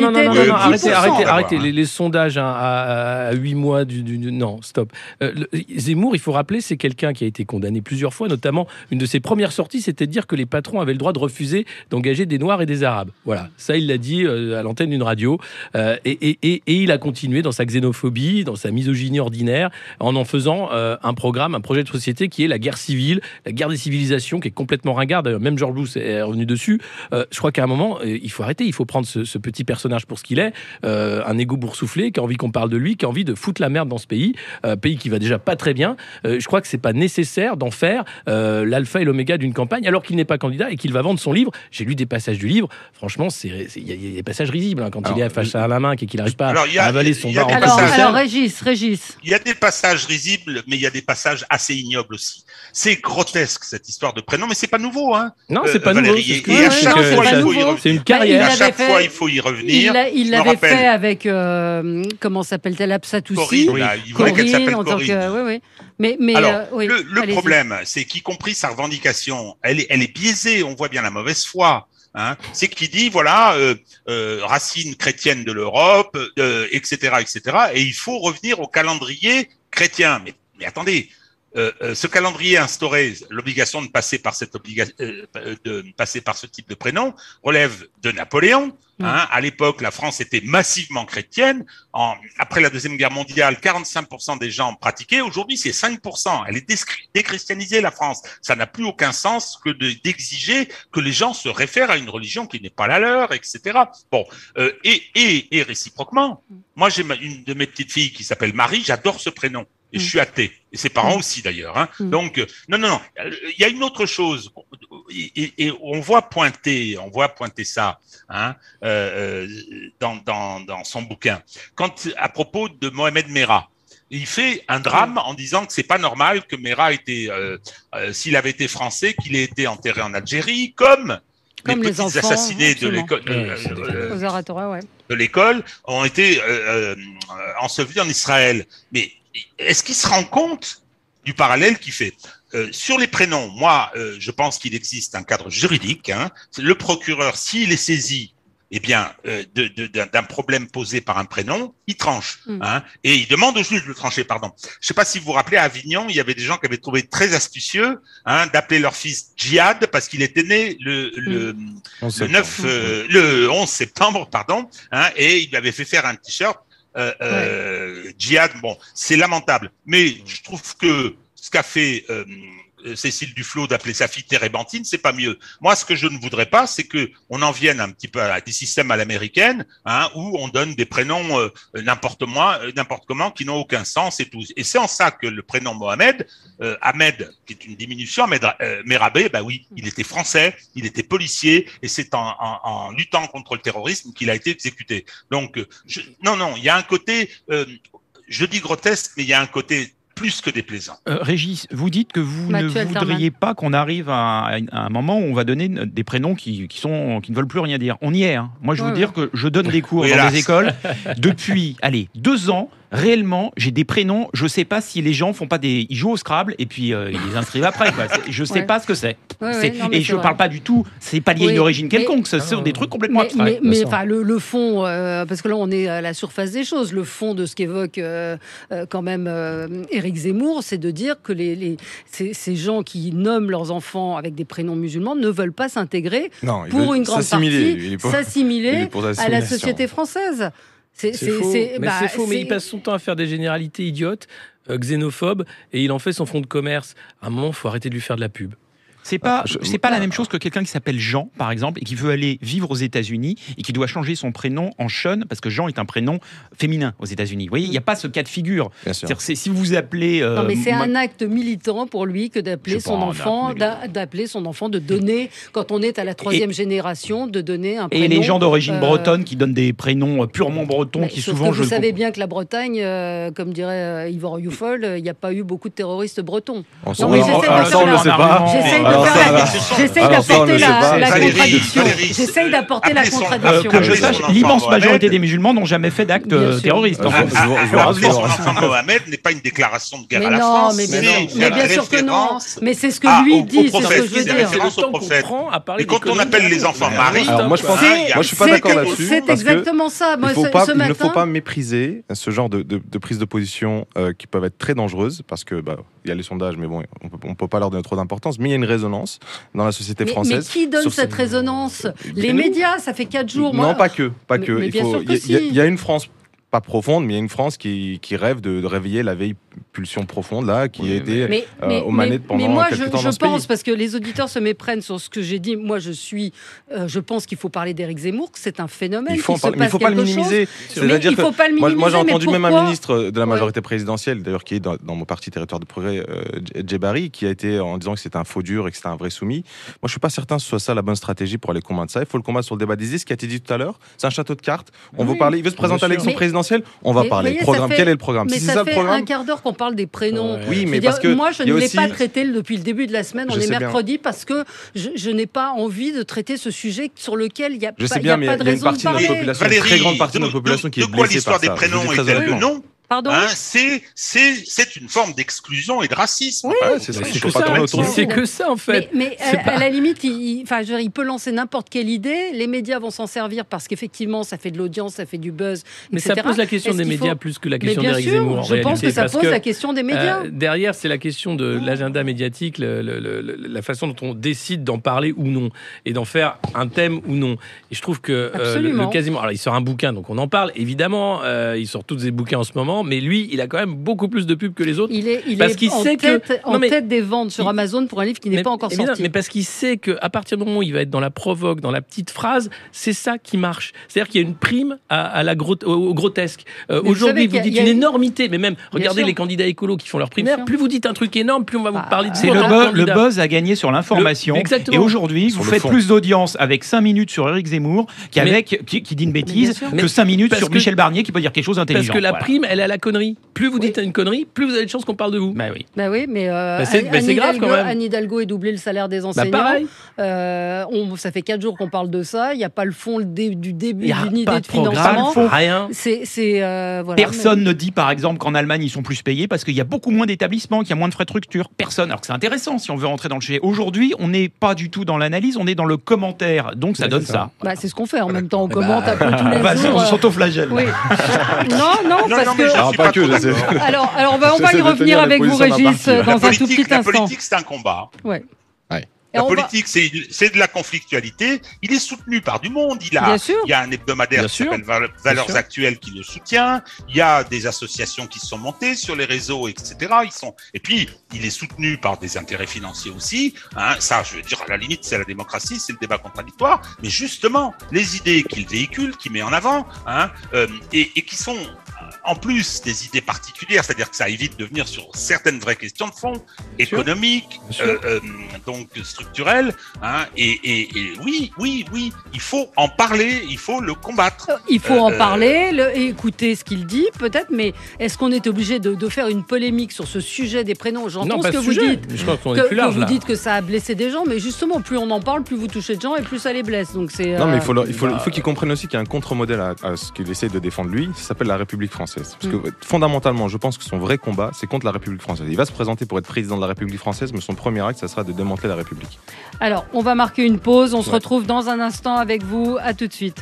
arrêtez. Les sondages à 8 mois non, stop. Zemmour, il faut rappeler, c'est quelqu'un qui a été condamné plusieurs fois, notamment une de ses premières sorties, c'était de dire que les patrons avaient le droit de refuser d'engager des Noirs et des Arabes. Voilà, ça il l'a dit à l'antenne d'une radio, et il a continué dans sa xénophobie, dans sa misogynie ordinaire, en faisant un projet de société qui est la guerre civile, la guerre des civilisations, qui est complètement ringarde. D'ailleurs, même George Bush est revenu dessus. Je crois qu'à un moment, il faut arrêter. Il faut prendre ce petit personnage pour ce qu'il est, un égo boursouflé, qui a envie qu'on parle de lui, qui a envie de foutre la merde dans ce pays qui va déjà pas très bien. Je crois que c'est pas nécessaire d'en faire l'alpha et l'oméga d'une campagne, alors qu'il n'est pas candidat et qu'il va vendre son livre. J'ai lu des passages du livre. Franchement, il y a des passages risibles quand il est face à la main et qu'il n'arrive pas à avaler son bar. Alors, Régis. Il y a des passages risibles, mais il y a des passages assez ignobles aussi. C'est grotesque, cette histoire de prénom, mais c'est pas nouveau, hein. Non, c'est pas nouveau. Et à chaque fois, il faut y revenir. C'est une carrière. À chaque fois, il faut y revenir. Il l'avait fait avec, comment s'appelle-t-elle, Absatoussi. Il voulait qu'elle s'appelle Corinne. Oui. Mais alors, le problème, c'est qu'y compris sa revendication, elle est biaisée. On voit bien la mauvaise foi. Hein, c'est qu'il dit racines chrétiennes de l'Europe, etc., et il faut revenir au calendrier chrétien. Mais attendez, ce calendrier instauré, l'obligation de passer par passer par ce type de prénom relève de Napoléon. Hein, à l'époque, la France était massivement chrétienne. Après la Deuxième Guerre mondiale, 45% des gens pratiquaient. Aujourd'hui, c'est 5%. Elle est déchristianisée, la France. Ça n'a plus aucun sens que d'exiger que les gens se réfèrent à une religion qui n'est pas la leur, etc. Bon, et réciproquement, moi, j'ai une de mes petites filles qui s'appelle Marie. J'adore ce prénom. Et je suis athée. Et ses parents aussi, d'ailleurs. Hein. Donc, non. Il y a une autre chose. Et on voit pointer ça, hein, dans son bouquin. À propos de Mohamed Merah, il fait un drame en disant que c'est pas normal que Merah s'il avait été français, qu'il ait été enterré en Algérie, comme les petits enfants, assassinés de l'école, de l'école ont été ensevelis en Israël. Mais est-ce qu'il se rend compte du parallèle qu'il fait? Sur les prénoms, moi, je pense qu'il existe un cadre juridique. Hein. Le procureur, s'il est saisi, d'un problème posé par un prénom, il tranche. Hein, et il demande au juge de trancher, pardon. Je ne sais pas si vous vous rappelez, à Avignon, il y avait des gens qui avaient trouvé très astucieux, hein, d'appeler leur fils Djihad parce qu'il était né le 11 septembre, pardon, hein, et il lui avait fait faire un t-shirt Djihad. Bon, c'est lamentable. Mais je trouve que ce qu'a fait Cécile Duflot d'appeler sa fille Térébenthine, c'est pas mieux. Moi, ce que je ne voudrais pas, c'est que on en vienne un petit peu à des systèmes à l'américaine, hein, où on donne des prénoms n'importe comment, qui n'ont aucun sens et tout. Et c'est en ça que le prénom Mohamed, Ahmed, qui est une diminution, Merabé, oui, il était français, il était policier, et c'est en luttant contre le terrorisme qu'il a été exécuté. Donc, non, il y a un côté, je dis grotesque, mais il y a un côté plus que déplaisant. Régis, vous dites que vous ne voudriez pas qu'on arrive à un moment où on va donner des prénoms qui ne veulent plus rien dire. On y est. Hein. Moi, je veux dire que je donne des cours dans des écoles depuis, 2 ans. Réellement, j'ai des prénoms. Je sais pas si les gens ils jouent au Scrabble et puis ils les inscrivent après. Quoi. Je sais pas ce que c'est. Et je parle pas du tout. C'est pas lié à une origine quelconque. Ce sont des trucs complètement abstraits. Mais le fond, parce que là on est à la surface des choses. Le fond de ce qu'évoque quand même Éric Zemmour, c'est de dire que ces gens qui nomment leurs enfants avec des prénoms musulmans ne veulent pas s'intégrer pour une grande partie, s'assimiler à la société française. C'est faux, mais il passe son temps à faire des généralités idiotes, xénophobes, et il en fait son fonds de commerce. À un moment, il faut arrêter de lui faire de la pub. C'est pas la même chose que quelqu'un qui s'appelle Jean, par exemple, et qui veut aller vivre aux États-Unis et qui doit changer son prénom en Sean parce que Jean est un prénom féminin aux États-Unis. Vous voyez, il n'y a pas ce cas de figure. C'est-à-dire, si vous vous appelez. Non, mais c'est un acte militant pour lui que d'appeler son enfant, de donner, quand on est à la 3e génération, de donner un prénom. Et les gens d'origine bretonne qui donnent des prénoms purement bretons qui souvent. Vous savez bien que la Bretagne, comme dirait Yvan Rioufol, il n'y a pas eu beaucoup de terroristes bretons. J'essaye d'apporter la contradiction. J'essaye d'apporter la contradiction. Que je sache, l'immense majorité des musulmans n'ont jamais fait d'acte terroriste. Appeler son enfant Mohamed n'est pas une déclaration de guerre à la France. Mais bien sûr que non. Mais c'est ce que lui dit, c'est ce que je veux dire. Et quand on appelle les enfants Marie, moi je suis pas d'accord là-dessus. C'est exactement ça. Il ne faut pas mépriser ce genre de prise de position qui peuvent être très dangereuses parce que il y a les sondages, mais bon, on peut pas leur donner trop d'importance. Mais il y a une résonance dans la société française. Mais qui donne cette résonance ? Les médias, ça fait 4 jours. Non, pas que. Il y a une France pas profonde, mais il y a une France qui rêve de réveiller la vieille pulsion profonde là, qui a été aux manettes pendant quelques temps dans ce pays. Mais moi, je pense, parce que les auditeurs se méprennent sur ce que j'ai dit. Moi, je pense qu'il faut parler d'Éric Zemmour, que c'est un phénomène. Il ne faut pas le minimiser. C'est-à-dire que moi, j'ai entendu même un ministre de la majorité présidentielle, d'ailleurs, qui est dans mon parti Territoire de Progrès, Djebari, qui a été en disant que c'était un faux dur et que c'était un vrai soumis. Moi, je suis pas certain que ce soit ça la bonne stratégie pour aller combattre ça. Il faut le combattre sur le débat des idées. Ce qui a été dit tout à l'heure, c'est un château de cartes. On veut parler. Il veut se présenter à l'élection présidentielle. On va parler. Programme. Quel est le programme ? Mais ça fait un quart d'heure qu'on parle des prénoms. Oui, mais parce que moi, je ne l'ai pas traité depuis le début de la semaine. On est mercredi parce que je n'ai pas envie de traiter ce sujet sur lequel il n'y a pas de raison de parler. Il y a une partie de notre population, une très grande partie de notre population qui est blessée par ça. De quoi l'histoire des prénoms est-elle le nom ? Pardon ? C'est une forme d'exclusion et de racisme. Oui, c'est que ça en fait. Mais à la limite, il peut lancer n'importe quelle idée. Les médias vont s'en servir parce qu'effectivement, ça fait de l'audience, ça fait du buzz, mais etc. ça pose la question des médias plus que la question d'Éric Zemmour. Je pense que ça pose la question des médias. Derrière, c'est la question de l'agenda médiatique, la façon dont on décide d'en parler ou non, et d'en faire un thème ou non. Et je trouve que le quasiment. Alors, il sort un bouquin, donc on en parle. Évidemment, il sort tous ses bouquins en ce moment. Mais lui, il a quand même beaucoup plus de pubs que les autres. Il est en tête des ventes sur Amazon pour un livre qui n'est pas encore sorti. Mais parce qu'il sait qu'à partir du moment où il va être dans la provoque, dans la petite phrase, c'est ça qui marche. C'est-à-dire qu'il y a une prime au grotesque. Aujourd'hui, vous dites une énormité, mais même, regardez les candidats écolos qui font leur primaire, plus vous dites un truc énorme, plus on va vous parler de ça. C'est le buzz à gagner sur l'information. Et aujourd'hui, vous faites plus d'audience avec 5 minutes sur Éric Zemmour qui dit une bêtise que 5 minutes sur Michel Barnier qui peut dire quelque chose d'intelligent. Parce que la prime, elle est à la connerie. Plus vous dites une connerie, plus vous avez de chances qu'on parle de vous. Bah oui, mais c'est grave quand même. Anne Hidalgo est doublé le salaire des enseignants. Pareil. Ça fait 4 jours qu'on parle de ça. Il n'y a pas le fond du début d'une idée de financement. Rien. Personne ne dit par exemple qu'en Allemagne ils sont plus payés parce qu'il y a beaucoup moins d'établissements, qu'il y a moins de frais de structure. Personne. Alors que c'est intéressant si on veut rentrer dans le sujet. Aujourd'hui, on n'est pas du tout dans l'analyse, on est dans le commentaire. Donc ça donne ça. C'est ce qu'on fait en même temps. On commente un peu tous les jours. On s'autoflagelle. Oui. Non, parce que. Alors, on va y revenir avec vous, Régis, dans un tout petit instant. La politique, c'est un combat. Ouais. La politique, c'est de la conflictualité. Il est soutenu par du monde. Il y a un hebdomadaire qui s'appelle Valeurs Actuelles qui le soutient. Il y a des associations qui se sont montées sur les réseaux, etc. Et puis, il est soutenu par des intérêts financiers aussi. Ça, je veux dire, à la limite, c'est la démocratie, c'est le débat contradictoire. Mais justement, les idées qu'il véhicule, qu'il met en avant, et qui sont en plus des idées particulières, c'est-à-dire que ça évite de venir sur certaines vraies questions de fond, économiques, donc structurelles, et oui, il faut en parler, il faut le combattre. Il faut en parler, écouter ce qu'il dit, peut-être, mais est-ce qu'on est obligé de faire une polémique sur ce sujet des prénoms ? J'entends ce que vous dites, vous dites que ça a blessé des gens, mais justement, plus on en parle, plus vous touchez de gens et plus ça les blesse. Donc c'est. Non, mais il faut qu'ils comprennent aussi qu'il y a un contre-modèle à ce qu'il essaie de défendre lui. Ça s'appelle la République française. Parce que fondamentalement, je pense que son vrai combat, c'est contre la République française. Il va se présenter pour être président de la République française, mais son premier acte, ça sera de démanteler la République. Alors, on va marquer une pause. On se retrouve dans un instant avec vous. À tout de suite.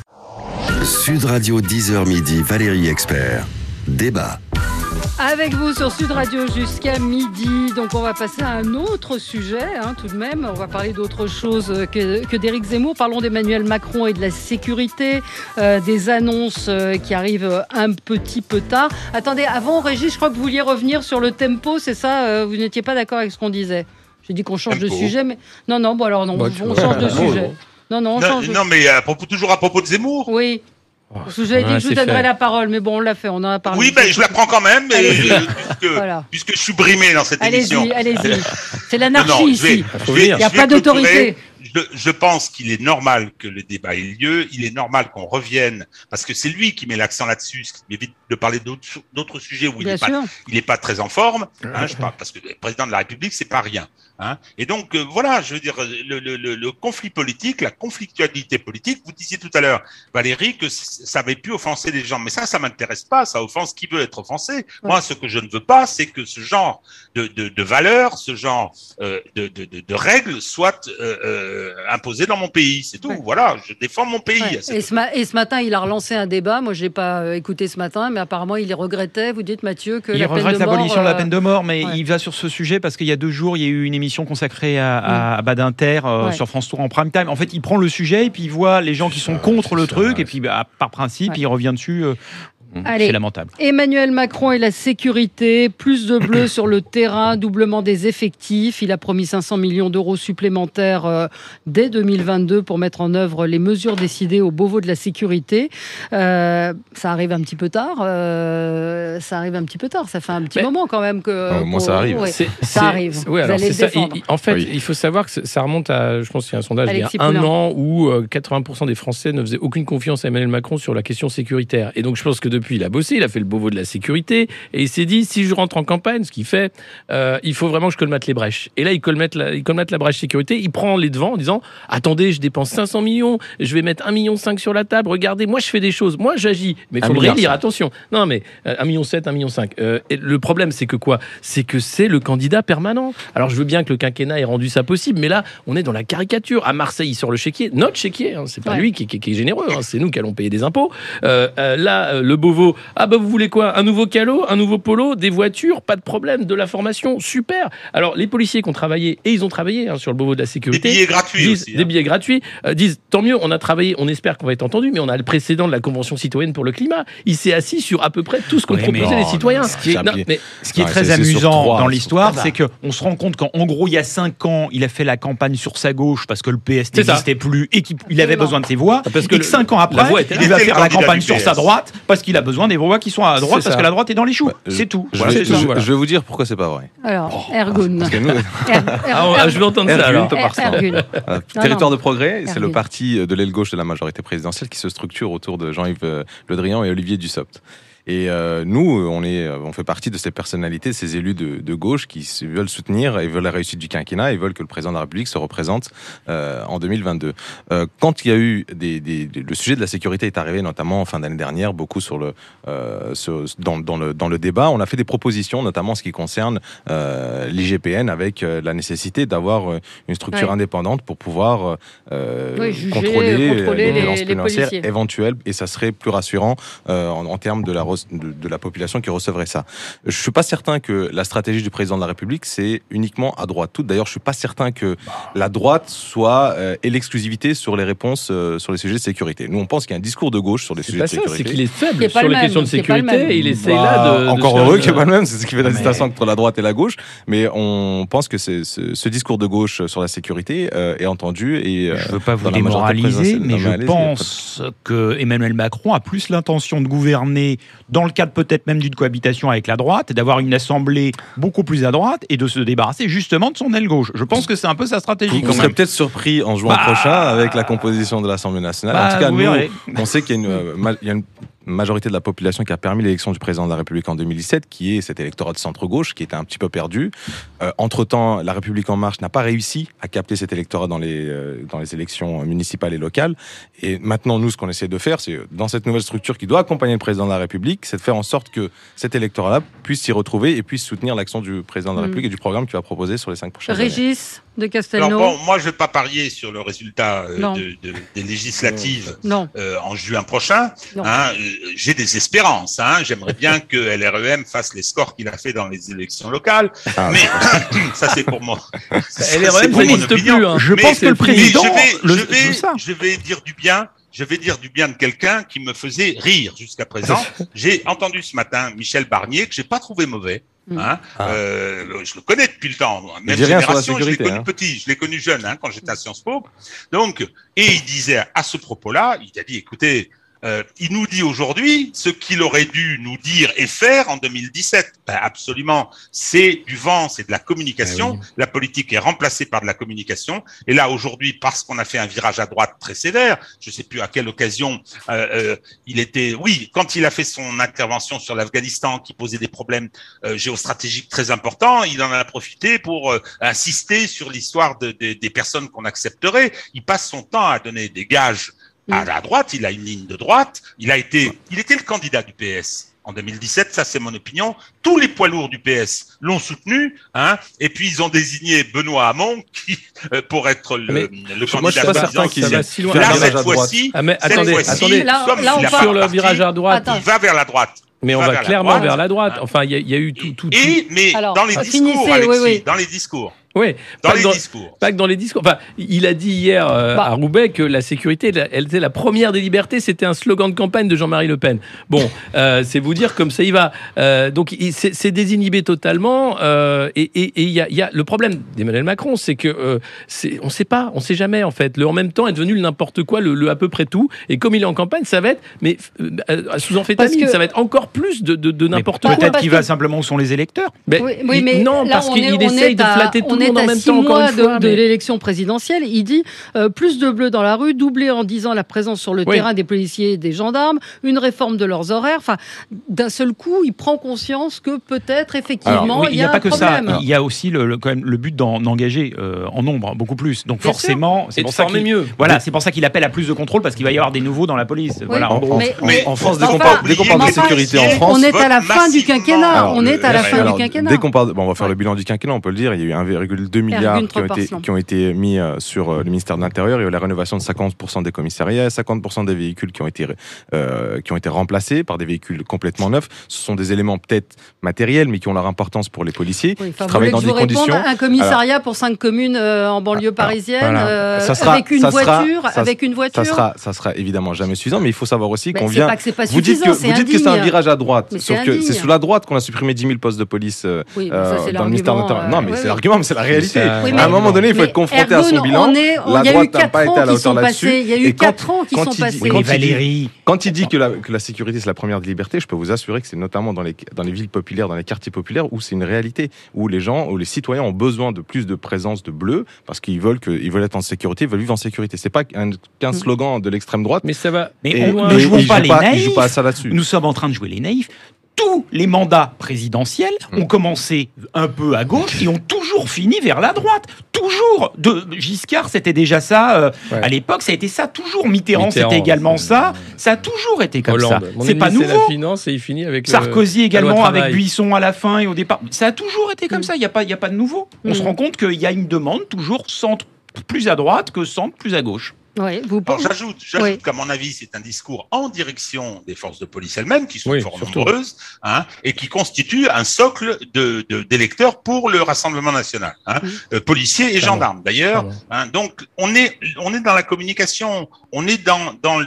Sud Radio 10h midi, Valérie Expert. Débat. Avec vous sur Sud Radio jusqu'à midi. Donc on va passer à un autre sujet, tout de même. On va parler d'autre chose que d'Éric Zemmour. Parlons d'Emmanuel Macron et de la sécurité, des annonces qui arrivent un petit peu tard. Attendez, avant Régis, je crois que vous vouliez revenir sur le tempo, c'est ça ? Vous n'étiez pas d'accord avec ce qu'on disait ? J'ai dit qu'on change de sujet, mais non, bon alors non, on change de sujet. Non, mais toujours à propos de Zemmour. Oui. Parce que j'avais dit que je vous donnerais la parole, mais bon, on l'a fait, on en a parlé. Oui, je la prends quand même, puisque je suis brimé dans cette émission. Allez-y. C'est l'anarchie ici. Il n'y a pas d'autorité. Je pense qu'il est normal que le débat ait lieu. Il est normal qu'on revienne, parce que c'est lui qui met l'accent là-dessus, ce qui m'évite de parler d'autres sujets où il n'est pas très en forme. Je parle parce que le président de la République, c'est pas rien. Et donc voilà, je veux dire, le conflit politique, la conflictualité politique. Vous disiez tout à l'heure, Valérie, que ça avait pu offenser les gens, mais ça m'intéresse pas. Ça offense qui veut être offensé. Ouais. Moi, ce que je ne veux pas, c'est que ce genre de valeurs, ce genre de règles soit imposé dans mon pays. C'est tout. Ouais. Voilà, je défends mon pays. Ouais. Et ce matin, il a relancé un débat. Moi, je l'ai pas écouté ce matin, mais apparemment, il regrettait. Vous dites, Mathieu, que il regrette l'abolition de la peine de mort, mais il va sur ce sujet parce qu'il y a 2 jours, il y a eu une émission consacrée à Badinter sur France 3 en prime time. En fait, il prend le sujet et puis il voit les gens qui sont contre le truc et puis par principe, il revient dessus. C'est lamentable. Emmanuel Macron et la sécurité, plus de bleus sur le terrain, doublement des effectifs. Il a promis 500 millions d'euros supplémentaires dès 2022 pour mettre en œuvre les mesures décidées au Beauvau de la sécurité. Ça arrive un petit peu tard. Ça fait un petit moment quand même que... moi, ça arrive. Ça arrive. Oui, alors c'est ça. En fait, il faut savoir que ça remonte à, je pense qu'il y a un sondage Alexis il y a un an où 80% des Français ne faisaient aucune confiance à Emmanuel Macron sur la question sécuritaire. Et donc, je pense que depuis, il a bossé, il a fait le Beauvau de la sécurité, et il s'est dit, si je rentre en campagne, ce qu'il fait, il faut vraiment que je colmate les brèches. Et là, il colmate la brèche sécurité, il prend les devants en disant, attendez, je dépense 500 millions, je vais mettre 1,5 million sur la table, regardez, moi je fais des choses, moi j'agis. Mais il faut le redire, attention. Non, mais 1,7 million, 1,5 million. Et le problème, c'est que quoi ? C'est que c'est le candidat permanent. Alors, je veux bien que le quinquennat ait rendu ça possible, mais là, on est dans la caricature. À Marseille, il sort le chéquier, notre chéquier, c'est pas lui qui est généreux, c'est nous qui allons payer des impôts. Là, le Beauvau, vous voulez quoi ? Un nouveau calot, un nouveau polo, des voitures, pas de problème, de la formation, super. Alors les policiers qui ont travaillé, et ils ont travaillé sur le Beauvau de la sécurité, des billets gratuits disent, aussi, des billets gratuits, disent tant mieux, on a travaillé, on espère qu'on va être entendu, mais on a le précédent de la Convention citoyenne pour le climat. Il s'est assis sur à peu près tout ce qu'on proposait les citoyens. Ce qui est très amusant dans l'histoire, c'est qu'on se rend compte qu'en gros, il y a 5 ans, il a fait la campagne sur sa gauche parce que le PS n'existait plus et qu'il avait besoin de ses voix, et que 5 ans après, il va faire la campagne sur sa droite parce qu'il a besoin des voix qui sont à droite parce que la droite est dans les choux. C'est tout. Je vais vous dire pourquoi c'est pas vrai. Alors, Ergun. Je vais entendre ça alors. Territoire de progrès, c'est le parti de l'aile gauche de la majorité présidentielle qui se structure autour de Jean-Yves Le Drian et Olivier Dussopt. Et nous, on fait partie de ces personnalités, ces élus de gauche qui veulent soutenir et veulent la réussite du quinquennat et veulent que le président de la République se représente en 2022. Quand il y a eu le sujet de la sécurité est arrivé, notamment en fin d'année dernière, beaucoup dans le débat, on a fait des propositions, notamment en ce qui concerne l'IGPN, avec la nécessité d'avoir une structure indépendante pour pouvoir contrôler les violences financières éventuelles, et ça serait plus rassurant en termes de la population qui recevrait ça. Je suis pas certain que la stratégie du président de la République c'est uniquement à droite. D'ailleurs, je suis pas certain que la droite soit ait l'exclusivité sur les réponses sur les sujets de sécurité. Nous, on pense qu'il y a un discours de gauche sur les sujets de sécurité. C'est qu'il est faible sur les questions de sécurité et il essaye là de... Encore heureux qu'il n'y ait pas le même, c'est ce qui fait la distinction entre la droite et la gauche, mais on pense que ce discours de gauche sur la sécurité est entendu et... je veux pas vous démoraliser, mais je pense que Emmanuel Macron a plus l'intention de gouverner dans le cadre peut-être même d'une cohabitation avec la droite, et d'avoir une assemblée beaucoup plus à droite et de se débarrasser justement de son aile gauche. Je pense que c'est un peu sa stratégie. Vous serez peut-être surpris en juin prochain avec la composition de l'Assemblée nationale. En tout cas, nous, on sait qu'il y a une majorité de la population qui a permis l'élection du président de la République en 2017, qui est cet électorat de centre-gauche qui était un petit peu perdu. Entre-temps, la République En Marche n'a pas réussi à capter cet électorat dans les élections municipales et locales. Et maintenant, nous, ce qu'on essaie de faire, c'est dans cette nouvelle structure qui doit accompagner le président de la République, c'est de faire en sorte que cet électorat-là puisse s'y retrouver et puisse soutenir l'action du président de la République et du programme qu'il va proposer sur les 5 prochaines années. Régis de Castelnau. Alors moi, je ne vais pas parier sur le résultat des législatives en juin prochain. J'ai des espérances. J'aimerais bien que LREM fasse les scores qu'il a fait dans les élections locales. Mais ça, c'est pour moi. LREM, ça n'existe plus. Je pense que le président... Je vais dire du bien. Je vais dire du bien de quelqu'un qui me faisait rire jusqu'à présent. J'ai entendu ce matin Michel Barnier, que j'ai pas trouvé mauvais. Je le connais depuis le temps. Même génération, je l'ai connu petit, je l'ai connu jeune quand j'étais à Sciences Po. Donc, et il disait à ce propos-là, il a dit, écoutez, il nous dit aujourd'hui ce qu'il aurait dû nous dire et faire en 2017. Absolument, c'est du vent, c'est de la communication. Oui. La politique est remplacée par de la communication. Et là, aujourd'hui, parce qu'on a fait un virage à droite très sévère, je ne sais plus à quelle occasion, quand il a fait son intervention sur l'Afghanistan qui posait des problèmes géostratégiques très importants, il en a profité pour insister sur l'histoire des personnes qu'on accepterait. Il passe son temps à donner des gages à la droite, il a une ligne de droite, il était le candidat du PS en 2017, ça c'est mon opinion. Tous les poids lourds du PS l'ont soutenu, et puis ils ont désigné Benoît Hamon pour être le candidat. Moi je suis pas certain qu'il va si loin. Là, cette fois-ci, attendez, là, sur le virage à droite, il va vers la droite. Mais on va clairement vers la droite. Enfin, il y a eu tout. Mais alors, dans les discours, Alexis, dans les discours. Oui, pas que dans les discours. Enfin, il a dit hier à Roubaix que la sécurité, elle était la première des libertés. C'était un slogan de campagne de Jean-Marie Le Pen. Bon, c'est vous dire comme ça y va. Donc, c'est désinhibé totalement. Et il y a le problème d'Emmanuel Macron, c'est que on sait pas, on sait jamais en fait. Le en même temps est devenu le n'importe quoi, le à peu près tout. Et comme il est en campagne, ça va être, mais sous amphétamine, ça va être encore plus de n'importe quoi. Peut-être qu'il va simplement où sont les électeurs. Mais non, là, parce qu'il essaye de flatter tout le monde en même temps. Encore une fois, de l'élection présidentielle, il dit plus de bleus dans la rue, doublé en disant la présence sur le terrain des policiers et des gendarmes, une réforme de leurs horaires. Enfin, d'un seul coup, il prend conscience que peut-être effectivement il y a un problème. Ça. Il y a aussi quand même le but d'engager en nombre beaucoup plus. Donc bien forcément, c'est pour ça qu'il mieux. Voilà, c'est pour ça qu'il appelle à plus de contrôle parce qu'il va y avoir des nouveaux dans la police. Oui, voilà. En France, dès qu'on parle de sécurité en France, on est à la fin du quinquennat. On est à la fin du quinquennat. Dès qu'on parle, on va faire le bilan du quinquennat. On peut le dire. Il y a eu 1,2 milliard qui ont été mis sur le ministère de l'Intérieur. Il y a eu la rénovation de 50% des commissariats, 50% des véhicules qui ont été remplacés par des véhicules complètement neufs. Ce sont des éléments peut-être matériels, mais qui ont leur importance pour les policiers, qui travaillent dans des conditions. Un commissariat pour 5 communes en banlieue parisienne, avec une voiture. Ça sera évidemment jamais suffisant, mais il faut savoir aussi qu'on vient. Vous dites que c'est un virage à droite, sauf que c'est sous la droite qu'on a supprimé 10 000 postes de police dans le ministère de l'Intérieur. Non, mais c'est l'argument, mais c'est la réalité. À un moment donné, il faut être confronté à son bilan. La droite n'a pas été à la hauteur là-dessus. Il y a eu 4 ans qui sont passés. Quand il dit que la sécurité, c'est la première des libertés, je peux vous assurer que c'est notamment dans les villes populaires, dans les quartiers populaires, où c'est une réalité, où les citoyens ont besoin de plus de présence de bleus, parce qu'ils veulent être en sécurité, ils veulent vivre en sécurité. C'est pas qu'un slogan de l'extrême droite. Mais ça va. Mais ne jouons pas les naïfs. Ils jouent pas à ça là-dessus. Nous sommes en train de jouer les naïfs. Tous les mandats présidentiels ont commencé un peu à gauche et ont toujours fini vers la droite. Toujours. Giscard, c'était déjà ça. À l'époque, ça a été ça. Toujours. Mitterrand c'était également ça. Ça a toujours été comme Hollande. Ça. C'est pas nouveau. La finance et il finit avec Sarkozy également, avec Buisson à la fin et au départ. Ça a toujours été comme ça. Il y a pas de nouveau. On se rend compte qu'il y a une demande toujours centre plus à droite que centre plus à gauche. Oui, alors, j'ajoute qu'à mon avis, c'est un discours en direction des forces de police elles-mêmes, qui sont fort nombreuses, et qui constituent un socle d'électeurs pour le Rassemblement national, policiers et gendarmes d'ailleurs. Donc, on est dans la communication, on est dans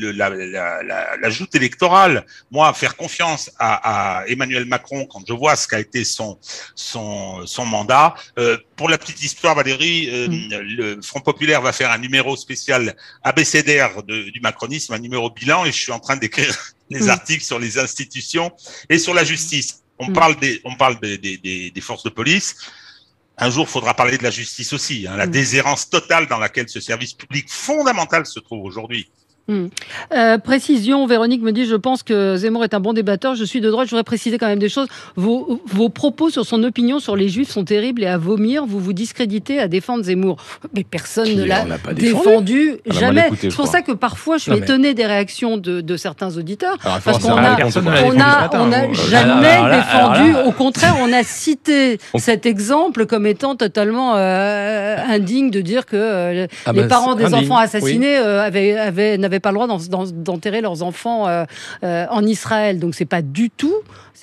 la joute électorale. Moi, faire confiance à Emmanuel Macron quand je vois ce qu'a été son mandat. Pour la petite histoire, Valérie, le Front populaire va faire un numéro spécial abécédaire du macronisme, un numéro bilan, et je suis en train d'écrire les articles sur les institutions et sur la justice. On parle des forces de police. Un jour, il faudra parler de la justice aussi, la déshérence totale dans laquelle ce service public fondamental se trouve aujourd'hui. Précision, Véronique me dit, je pense que Zemmour est un bon débatteur, je suis de droite, je voudrais préciser quand même des choses. Vos propos sur son opinion sur les Juifs sont terribles et à vomir, vous vous discréditez à défendre Zemmour. Mais personne ne l'a défendu, jamais. C'est pour ça que parfois je suis étonné des réactions de certains auditeurs, parce qu'on n'a jamais défendu, au contraire on a cité cet exemple comme étant totalement indigne de dire que les parents des enfants assassinés n'avaient n'avaient pas le droit d'enterrer leurs enfants en Israël. Donc c'est pas du tout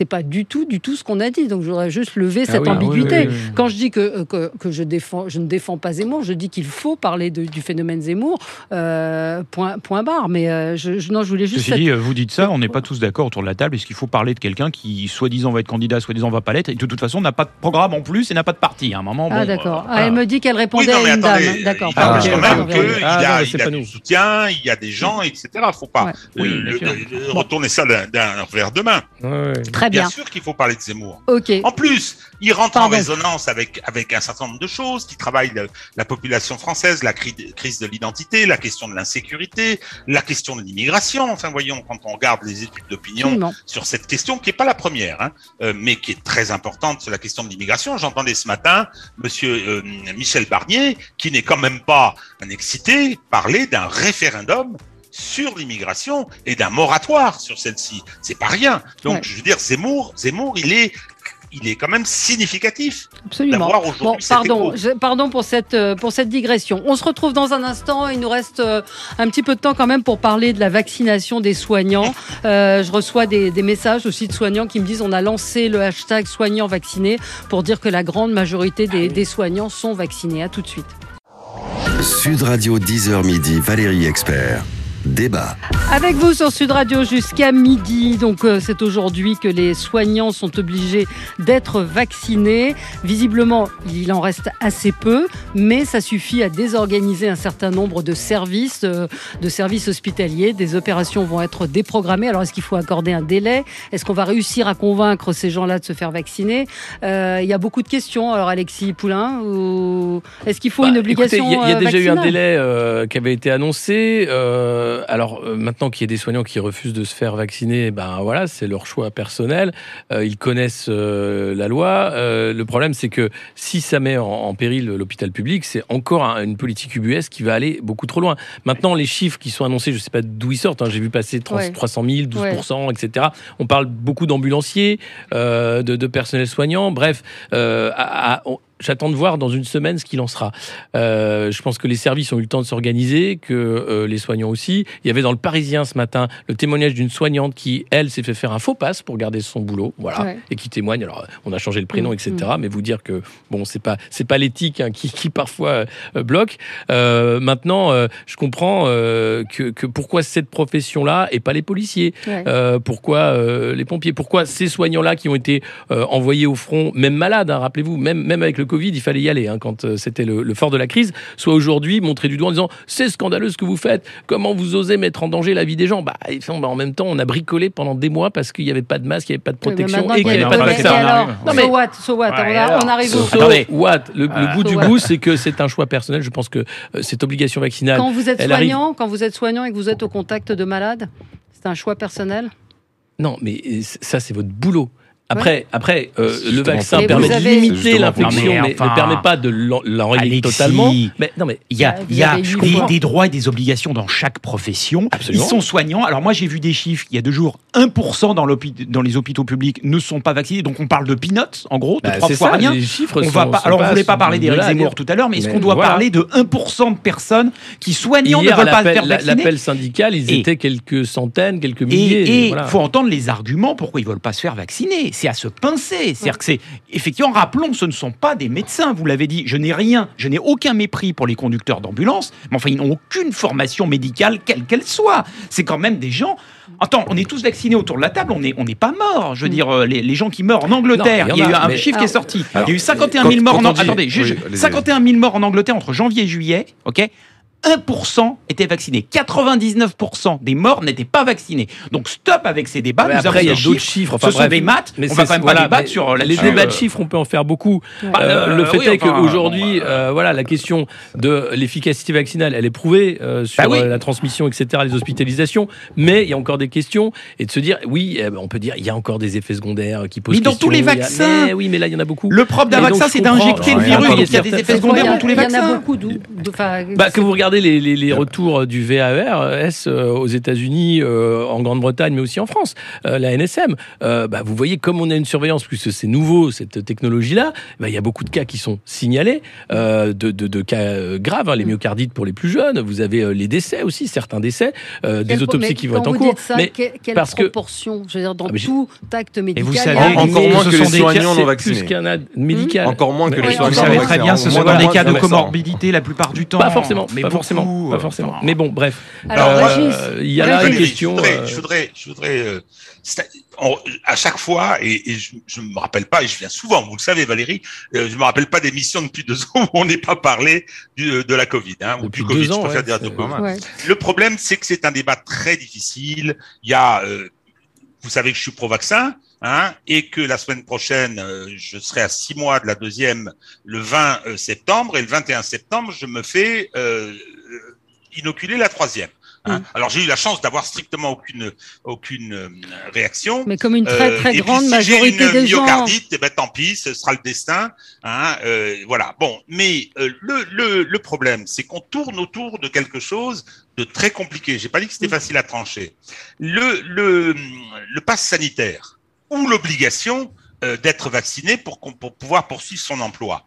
ce qu'on a dit. Donc je voudrais juste lever cette ambiguïté. Oui. Quand je dis que je ne défends pas Zemmour, je dis qu'il faut parler du phénomène Zemmour. Point barre. Mais je voulais juste. Ceci dit, vous dites ça, on n'est pas tous d'accord autour de la table. Est-ce qu'il faut parler de quelqu'un qui soi-disant va être candidat, soi-disant va pas l'être, et de toute façon n'a pas de programme en plus et n'a pas de parti. À un moment. D'accord. Elle me dit qu'elle répondait à une dame. D'accord. Il parle quand même qu'il a du soutien, il y a des gens, etc. Il ne faut pas retourner ça d'un revers de main. Très bien. Bien sûr qu'il faut parler de Zemmour. Okay. En plus, il rentre en résonance avec un certain nombre de choses qui travaillent la population française, la crise de l'identité, la question de l'insécurité, la question de l'immigration. Enfin, voyons, quand on regarde les études d'opinion sur cette question, qui n'est pas la première, mais qui est très importante sur la question de l'immigration. J'entendais ce matin Monsieur Michel Barnier, qui n'est quand même pas un excité, parler d'un référendum sur l'immigration et d'un moratoire sur celle-ci. C'est pas rien. Donc, je veux dire, Zemmour, il est quand même significatif. Absolument. D'avoir aujourd'hui pardon pour cette digression. On se retrouve dans un instant. Il nous reste un petit peu de temps quand même pour parler de la vaccination des soignants. Je reçois des messages aussi de soignants qui me disent on a lancé le hashtag soignants vaccinés pour dire que la grande majorité des soignants sont vaccinés. À tout de suite. Sud Radio 10h midi, Valérie Expert. Débat. Avec vous sur Sud Radio jusqu'à midi. Donc c'est aujourd'hui que les soignants sont obligés d'être vaccinés. Visiblement, il en reste assez peu, mais ça suffit à désorganiser un certain nombre de services hospitaliers. Des opérations vont être déprogrammées. Alors est-ce qu'il faut accorder un délai ? Est-ce qu'on va réussir à convaincre ces gens-là de se faire vacciner ? Il y a beaucoup de questions. Alors Alexis Poulain, est-ce qu'il faut une obligation vaccinale ? Il y a déjà eu un délai qui avait été annoncé. Alors maintenant qu'il y a des soignants qui refusent de se faire vacciner, c'est leur choix personnel. Ils connaissent la loi. Le problème, c'est que si ça met en péril l'hôpital public, c'est encore une politique ubuesque qui va aller beaucoup trop loin. Maintenant, les chiffres qui sont annoncés, je ne sais pas d'où ils sortent. J'ai vu passer 300 000, 12%, etc. On parle beaucoup d'ambulanciers, de personnel soignant. Bref, j'attends de voir dans une semaine ce qu'il en sera. Je pense que les services ont eu le temps de s'organiser, que les soignants aussi. Il y avait dans le Parisien ce matin le témoignage d'une soignante qui, elle, s'est fait faire un faux pass pour garder son boulot, et qui témoigne. Alors, on a changé le prénom, etc. Mais vous dire que c'est pas l'éthique qui parfois bloque. Maintenant, je comprends que pourquoi cette profession-là et pas les policiers, pourquoi les pompiers, pourquoi ces soignants-là qui ont été envoyés au front, même malades, rappelez-vous, même avec le Covid, il fallait y aller quand c'était le fort de la crise, soit aujourd'hui montré du doigt en disant c'est scandaleux ce que vous faites, comment vous osez mettre en danger la vie des gens. En même temps, on a bricolé pendant des mois parce qu'il n'y avait pas de masque, il n'y avait pas de protection et qu'il n'y avait pas de vaccin. So what on arrive au Le bout du bout, c'est que c'est un choix personnel. Je pense que cette obligation vaccinale. Quand vous êtes soignant et que vous êtes au contact de malades, c'est un choix personnel ? Non, mais ça, c'est votre boulot. Après, le vaccin permet de limiter l'infection, mais ne permet pas de l'enrayer totalement. Il y a des droits et des obligations dans chaque profession. Absolument. Ils sont soignants. Alors moi, j'ai vu des chiffres. Il y a 2 jours, 1% dans les hôpitaux publics ne sont pas vaccinés. Donc on parle de peanuts, en gros, de 3 fois rien. Les chiffres on ne voulait pas parler d'Éric Zemmour tout à l'heure, mais est-ce qu'on doit parler de 1% de personnes qui, soignants, ne veulent pas se faire vacciner ? L'appel syndical, ils étaient quelques centaines, quelques milliers. Et il faut entendre les arguments pourquoi ils ne veulent pas se faire vacciner. C'est à se pincer. C'est-à-dire que effectivement, rappelons, ce ne sont pas des médecins, vous l'avez dit. Je n'ai aucun mépris pour les conducteurs d'ambulance, mais enfin, ils n'ont aucune formation médicale, quelle qu'elle soit. C'est quand même des gens... Attends, on est tous vaccinés autour de la table, on n'est pas morts. Je veux dire, les gens qui meurent en Angleterre, il y a eu un chiffre qui est sorti. Il y a eu 51 000 morts en Angleterre. Attendez, 51 000 morts en Angleterre entre janvier et juillet, ok ? 1% étaient vaccinés. 99% des morts n'étaient pas vaccinés. Donc stop avec ces débats. Après, il y a d'autres chiffres. Ce sont des maths. On va quand même pas débattre sur les débats de chiffres. On peut en faire beaucoup. Le fait est qu'aujourd'hui, la question de l'efficacité vaccinale, elle est prouvée sur la transmission, etc., les hospitalisations. Mais il y a encore des questions et de se dire, on peut dire, il y a encore des effets secondaires qui posent question. Mais dans tous les vaccins. Mais là, il y en a beaucoup. Le propre d'un vaccin, c'est d'injecter le virus. Il y a des effets secondaires dans tous les vaccins. Il y en a beaucoup. Que vous regardez regardez les retours du VAERS aux États-Unis, en Grande-Bretagne, mais aussi en France, la NSM, vous voyez, comme on a une surveillance, puisque c'est nouveau, cette technologie-là, il y a beaucoup de cas qui sont signalés, de cas graves, les myocardites pour les plus jeunes. Vous avez les décès aussi, certains décès, des autopsies qui vont être en cours. Mais quelle proportion, je veux dire, dans tout acte médical. Et vous savez, encore moins que les soignants non vaccinés. Plus qu'un aide médicale. Encore moins que les soignants. Vous savez très bien, ce sont des cas de comorbidité la plupart du temps. Pas forcément. Mais bon, bref. Alors, il y a là une question. Je voudrais à chaque fois, et je me rappelle pas, et je viens souvent, vous le savez Valérie, je me rappelle pas d'émissions depuis 2 ans où on n'ait pas parlé de la Covid, ou du Covid, je préfère dire de Covid. Ouais. Le problème, c'est que c'est un débat très difficile. Il y a, vous savez que je suis pro-vaccin, et que la semaine prochaine, je serai à 6 mois de la deuxième, le 20 septembre, et le 21 septembre, je me fais inoculer la 3e. Alors j'ai eu la chance d'avoir strictement aucune réaction. Mais comme une très grande majorité des gens. Si j'ai une myocardite, tant pis, ce sera le destin. Voilà. Bon, mais le problème, c'est qu'on tourne autour de quelque chose de très compliqué. J'ai pas dit que c'était facile à trancher. Le pass sanitaire ou l'obligation d'être vacciné pour pouvoir poursuivre son emploi.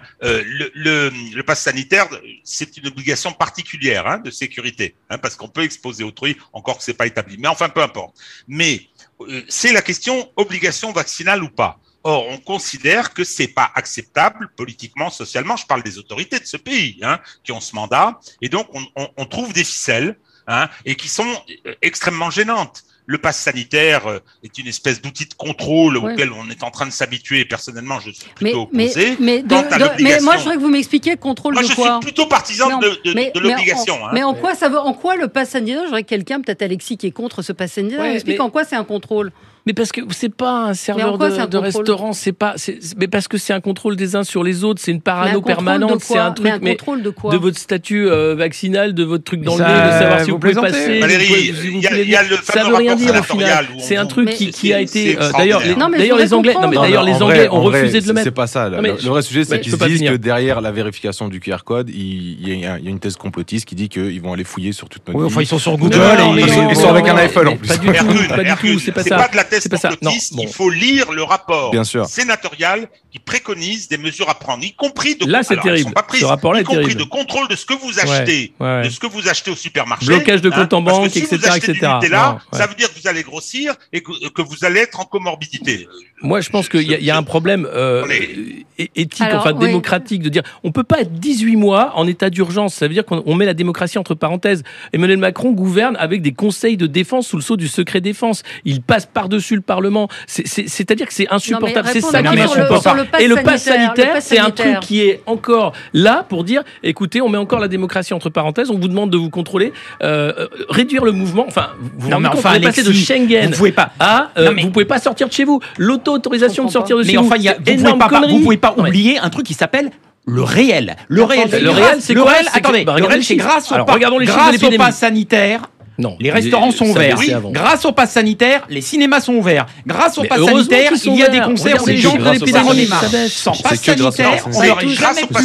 Le pass sanitaire, c'est une obligation particulière de sécurité, parce qu'on peut exposer autrui, encore que c'est pas établi. Mais enfin, peu importe. Mais c'est la question obligation vaccinale ou pas. Or, on considère que c'est pas acceptable politiquement, socialement. Je parle des autorités de ce pays qui ont ce mandat, et donc on trouve des ficelles et qui sont extrêmement gênantes. Le pass sanitaire est une espèce d'outil de contrôle auquel on est en train de s'habituer. Personnellement, je suis plutôt opposé. Mais moi, je voudrais que vous m'expliquiez le contrôle de quoi. Moi, je suis plutôt partisan de l'obligation. Mais en quoi le pass sanitaire, je voudrais que quelqu'un, peut-être Alexis, qui est contre ce pass sanitaire, explique en quoi c'est un contrôle. Mais parce que c'est pas un serveur de restaurant, mais parce que c'est un contrôle des uns sur les autres, c'est une parano permanente, c'est un truc, un contrôle de quoi ? De votre statut vaccinal, de votre truc dans le nez, de savoir si vous pouvez passer. Valérie, il y a le fameux rapport sénatorial. C'est un truc qui a été d'ailleurs les Anglais ont refusé de le mettre. C'est pas ça. Le vrai sujet, c'est qu'ils disent que derrière la vérification du QR code, il y a une thèse complotiste qui dit qu'ils vont aller fouiller sur toute notre vie. Enfin, ils sont sur Google et ils sont avec un iPhone en plus. Pas du tout, c'est pas ça. C'est pas ça. Il faut lire le rapport sénatorial qui préconise des mesures à prendre, y compris de là, c'est terrible. Ce rapport-là y compris de contrôle de ce que vous achetez, de ce que vous achetez au supermarché, blocage de compte en banque, etc., etc. Ça veut dire que vous allez grossir et que vous allez être en comorbidité. Moi, je pense qu'il y a un problème éthique, démocratique, de dire on peut pas être 18 mois en état d'urgence. Ça veut dire qu'on met la démocratie entre parenthèses. Emmanuel Macron gouverne avec des conseils de défense sous le sceau du secret défense. Il passe par-dessus le Parlement. C'est-à-dire que c'est insupportable. C'est ça qui m'insupporte. Et le pass sanitaire, c'est un truc qui est encore là pour dire, écoutez, on met encore la démocratie entre parenthèses, on vous demande de vous contrôler, réduire le mouvement. Enfin, vous passez de Schengen vous pouvez pas sortir de chez vous. L'auto-autorisation de sortir de chez vous. Vous pouvez pas oublier un truc qui s'appelle le réel. Le réel, c'est quoi ? Attendez, le réel, c'est grâce au pass sanitaire. Non, les restaurants sont ouverts. Grâce au pass sanitaire, les cinémas sont ouverts. Grâce au pass sanitaire, il y a des concerts où les gens de l'épidémie. Sans pass sanitaire, on n'aurait jamais pu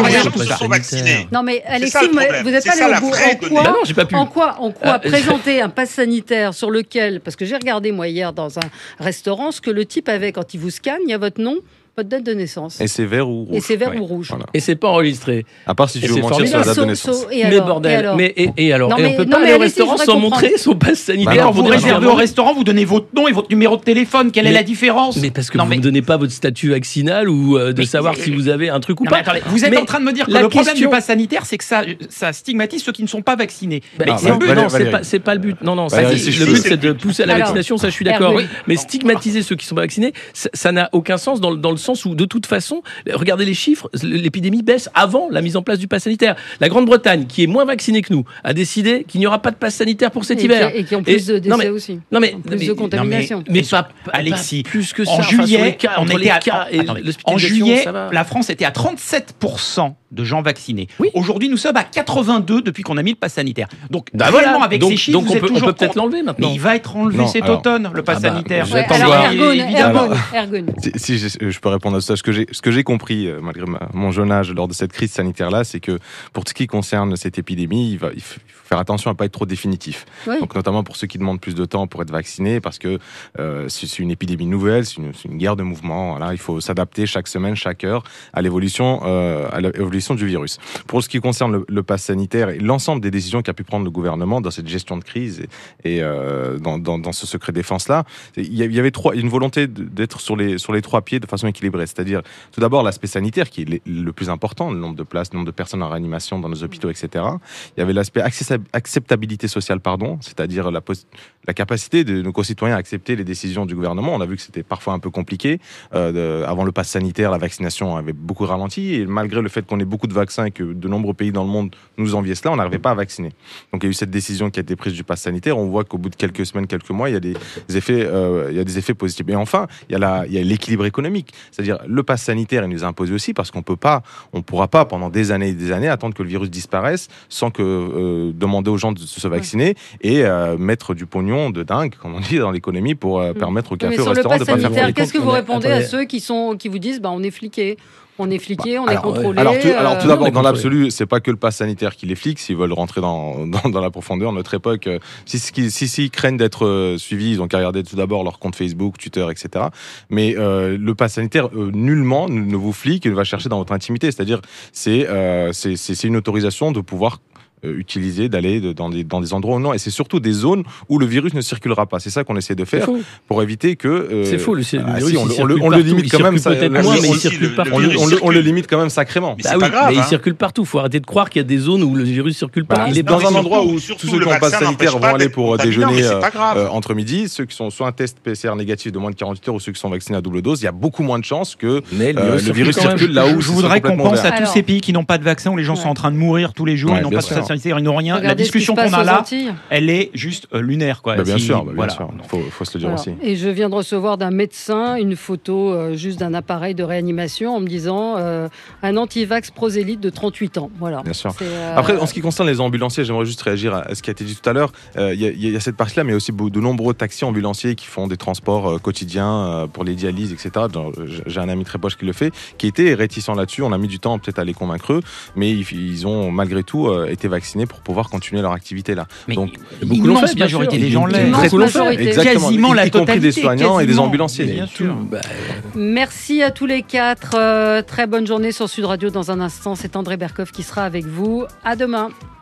se vacciner. Non mais Alexis, vous n'êtes pas allé au bout. En quoi présenter un pass sanitaire sur lequel, parce que j'ai regardé moi hier dans un restaurant, ce que le type avait quand il vous scanne, il y a votre nom, votre date de naissance. Et c'est vert ou rouge. Voilà. Et c'est pas enregistré. À part si tu veux mentir sur la date de naissance. Mais bordel. Et alors on peut pas aller au restaurant sans montrer son pass sanitaire. Vous réservez au restaurant, vous donnez votre nom et votre numéro de téléphone. Quelle est la différence ? Mais parce que vous ne donnez pas votre statut vaccinal ou de savoir si vous avez un truc ou pas. Vous êtes en train de me dire que le problème du pass sanitaire, c'est que ça stigmatise ceux qui ne sont pas vaccinés. Non, c'est pas le but. Non, le but c'est de pousser à la vaccination, ça je suis d'accord. Mais stigmatiser ceux qui sont pas vaccinés, ça n'a aucun sens dans le sens où de toute façon, regardez les chiffres, l'épidémie baisse avant la mise en place du pass sanitaire. La Grande-Bretagne, qui est moins vaccinée que nous, a décidé qu'il n'y aura pas de pass sanitaire pour cet hiver. Et qui ont plus de décès aussi. Plus de contamination. Mais pas Alexis. Plus que ça. En juillet, en juillet, la France était à 37% de gens vaccinés. Oui. Aujourd'hui, nous sommes à 82 depuis qu'on a mis le pass sanitaire. Donc, réellement, avec ces chiffres, on peut peut-être l'enlever maintenant. Mais il va être enlevé cet automne, le pass sanitaire. Alors, Ergun. Si je peux répondre à ça. Ce que j'ai compris, malgré mon jeune âge, lors de cette crise sanitaire-là, c'est que pour ce qui concerne cette épidémie, il faut faire attention à ne pas être trop définitif. Oui. Donc, notamment pour ceux qui demandent plus de temps pour être vaccinés, parce que c'est une épidémie nouvelle, c'est une guerre de mouvement. Voilà, il faut s'adapter chaque semaine, chaque heure à l'évolution du virus. Pour ce qui concerne le pass sanitaire et l'ensemble des décisions qu'a pu prendre le gouvernement dans cette gestion de crise et dans ce secret défense-là, il y avait une volonté d'être sur les trois pieds de façon équilibrée. C'est-à-dire, tout d'abord, l'aspect sanitaire qui est le plus important, le nombre de places, le nombre de personnes en réanimation dans nos hôpitaux, etc. Il y avait l'aspect acceptabilité sociale, c'est-à-dire la capacité de nos concitoyens à accepter les décisions du gouvernement. On a vu que c'était parfois un peu compliqué. Avant le pass sanitaire, la vaccination avait beaucoup ralenti, et malgré le fait qu'on ait beaucoup de vaccins et que de nombreux pays dans le monde nous enviaient cela, on n'arrivait pas à vacciner. Donc il y a eu cette décision qui a été prise du pass sanitaire. On voit qu'au bout de quelques semaines, quelques mois, il y a des effets positifs. Et enfin, il y a l'équilibre économique. C'est-à-dire, le pass sanitaire, il nous a imposé aussi, parce qu'on ne pourra pas pendant des années et des années attendre que le virus disparaisse sans que demander aux gens de se vacciner et mettre du pognon de dingue, comme on dit, dans l'économie pour permettre aux cafés, aux restaurants de pas faire sanitaire, qu'est-ce que vous répondez à ceux qui vous disent on est fliqués? On est fliqué, on est contrôlé. Alors tout d'abord, dans l'absolu, c'est pas que le pass sanitaire qui les flique. S'ils veulent rentrer dans la profondeur, notre époque, s'ils craignent d'être suivis, ils ont qu'à regarder tout d'abord leur compte Facebook, Twitter, etc. Mais le pass sanitaire nullement ne vous flique et ne va chercher dans votre intimité. C'est-à-dire, c'est une autorisation de pouvoir utiliser, d'aller dans des endroits où non, et c'est surtout des zones où le virus ne circulera pas. C'est ça qu'on essaie de faire pour éviter que c'est faux, le virus, on le limite quand même, on le limite quand même sacrément. Mais c'est pas grave, il circule partout. Faut arrêter de croire qu'il y a des zones où le virus circule pas. Il est dans un endroit où tous ceux qui ont pass sanitaire vont aller pour déjeuner entre midi. Ceux qui sont soit un test PCR négatif de moins de 48 heures ou ceux qui sont vaccinés à double dose, il y a beaucoup moins de chances que le virus circule là où. Je voudrais qu'on pense à tous ces pays qui n'ont pas de vaccin, où les gens sont en train de mourir tous les jours, ils n'ont pas de sanitaire, ils n'ont rien. La discussion qu'on a là, elle est juste lunaire, quoi. Bien sûr. Faut se le dire aussi. Et je viens de recevoir d'un médecin une photo juste d'un appareil de réanimation en me disant un anti-vax prosélite de 38 ans. Voilà. Bien sûr. Après, en ce qui concerne les ambulanciers, j'aimerais juste réagir à ce qui a été dit tout à l'heure. Il y a cette partie-là, mais aussi de nombreux taxis ambulanciers qui font des transports quotidiens pour les dialyses, etc. J'ai un ami très proche qui le fait, qui était réticent là-dessus. On a mis du temps peut-être à les convaincre, mais ils ont malgré tout été vaccinés pour pouvoir continuer leur activité là. Mais donc l'immense majorité des gens l'ont. Quasiment la totalité, y compris des soignants et des ambulanciers. Bien sûr. Merci à tous les quatre. Très bonne journée sur Sud Radio. Dans un instant, c'est André Berkoff qui sera avec vous. À demain.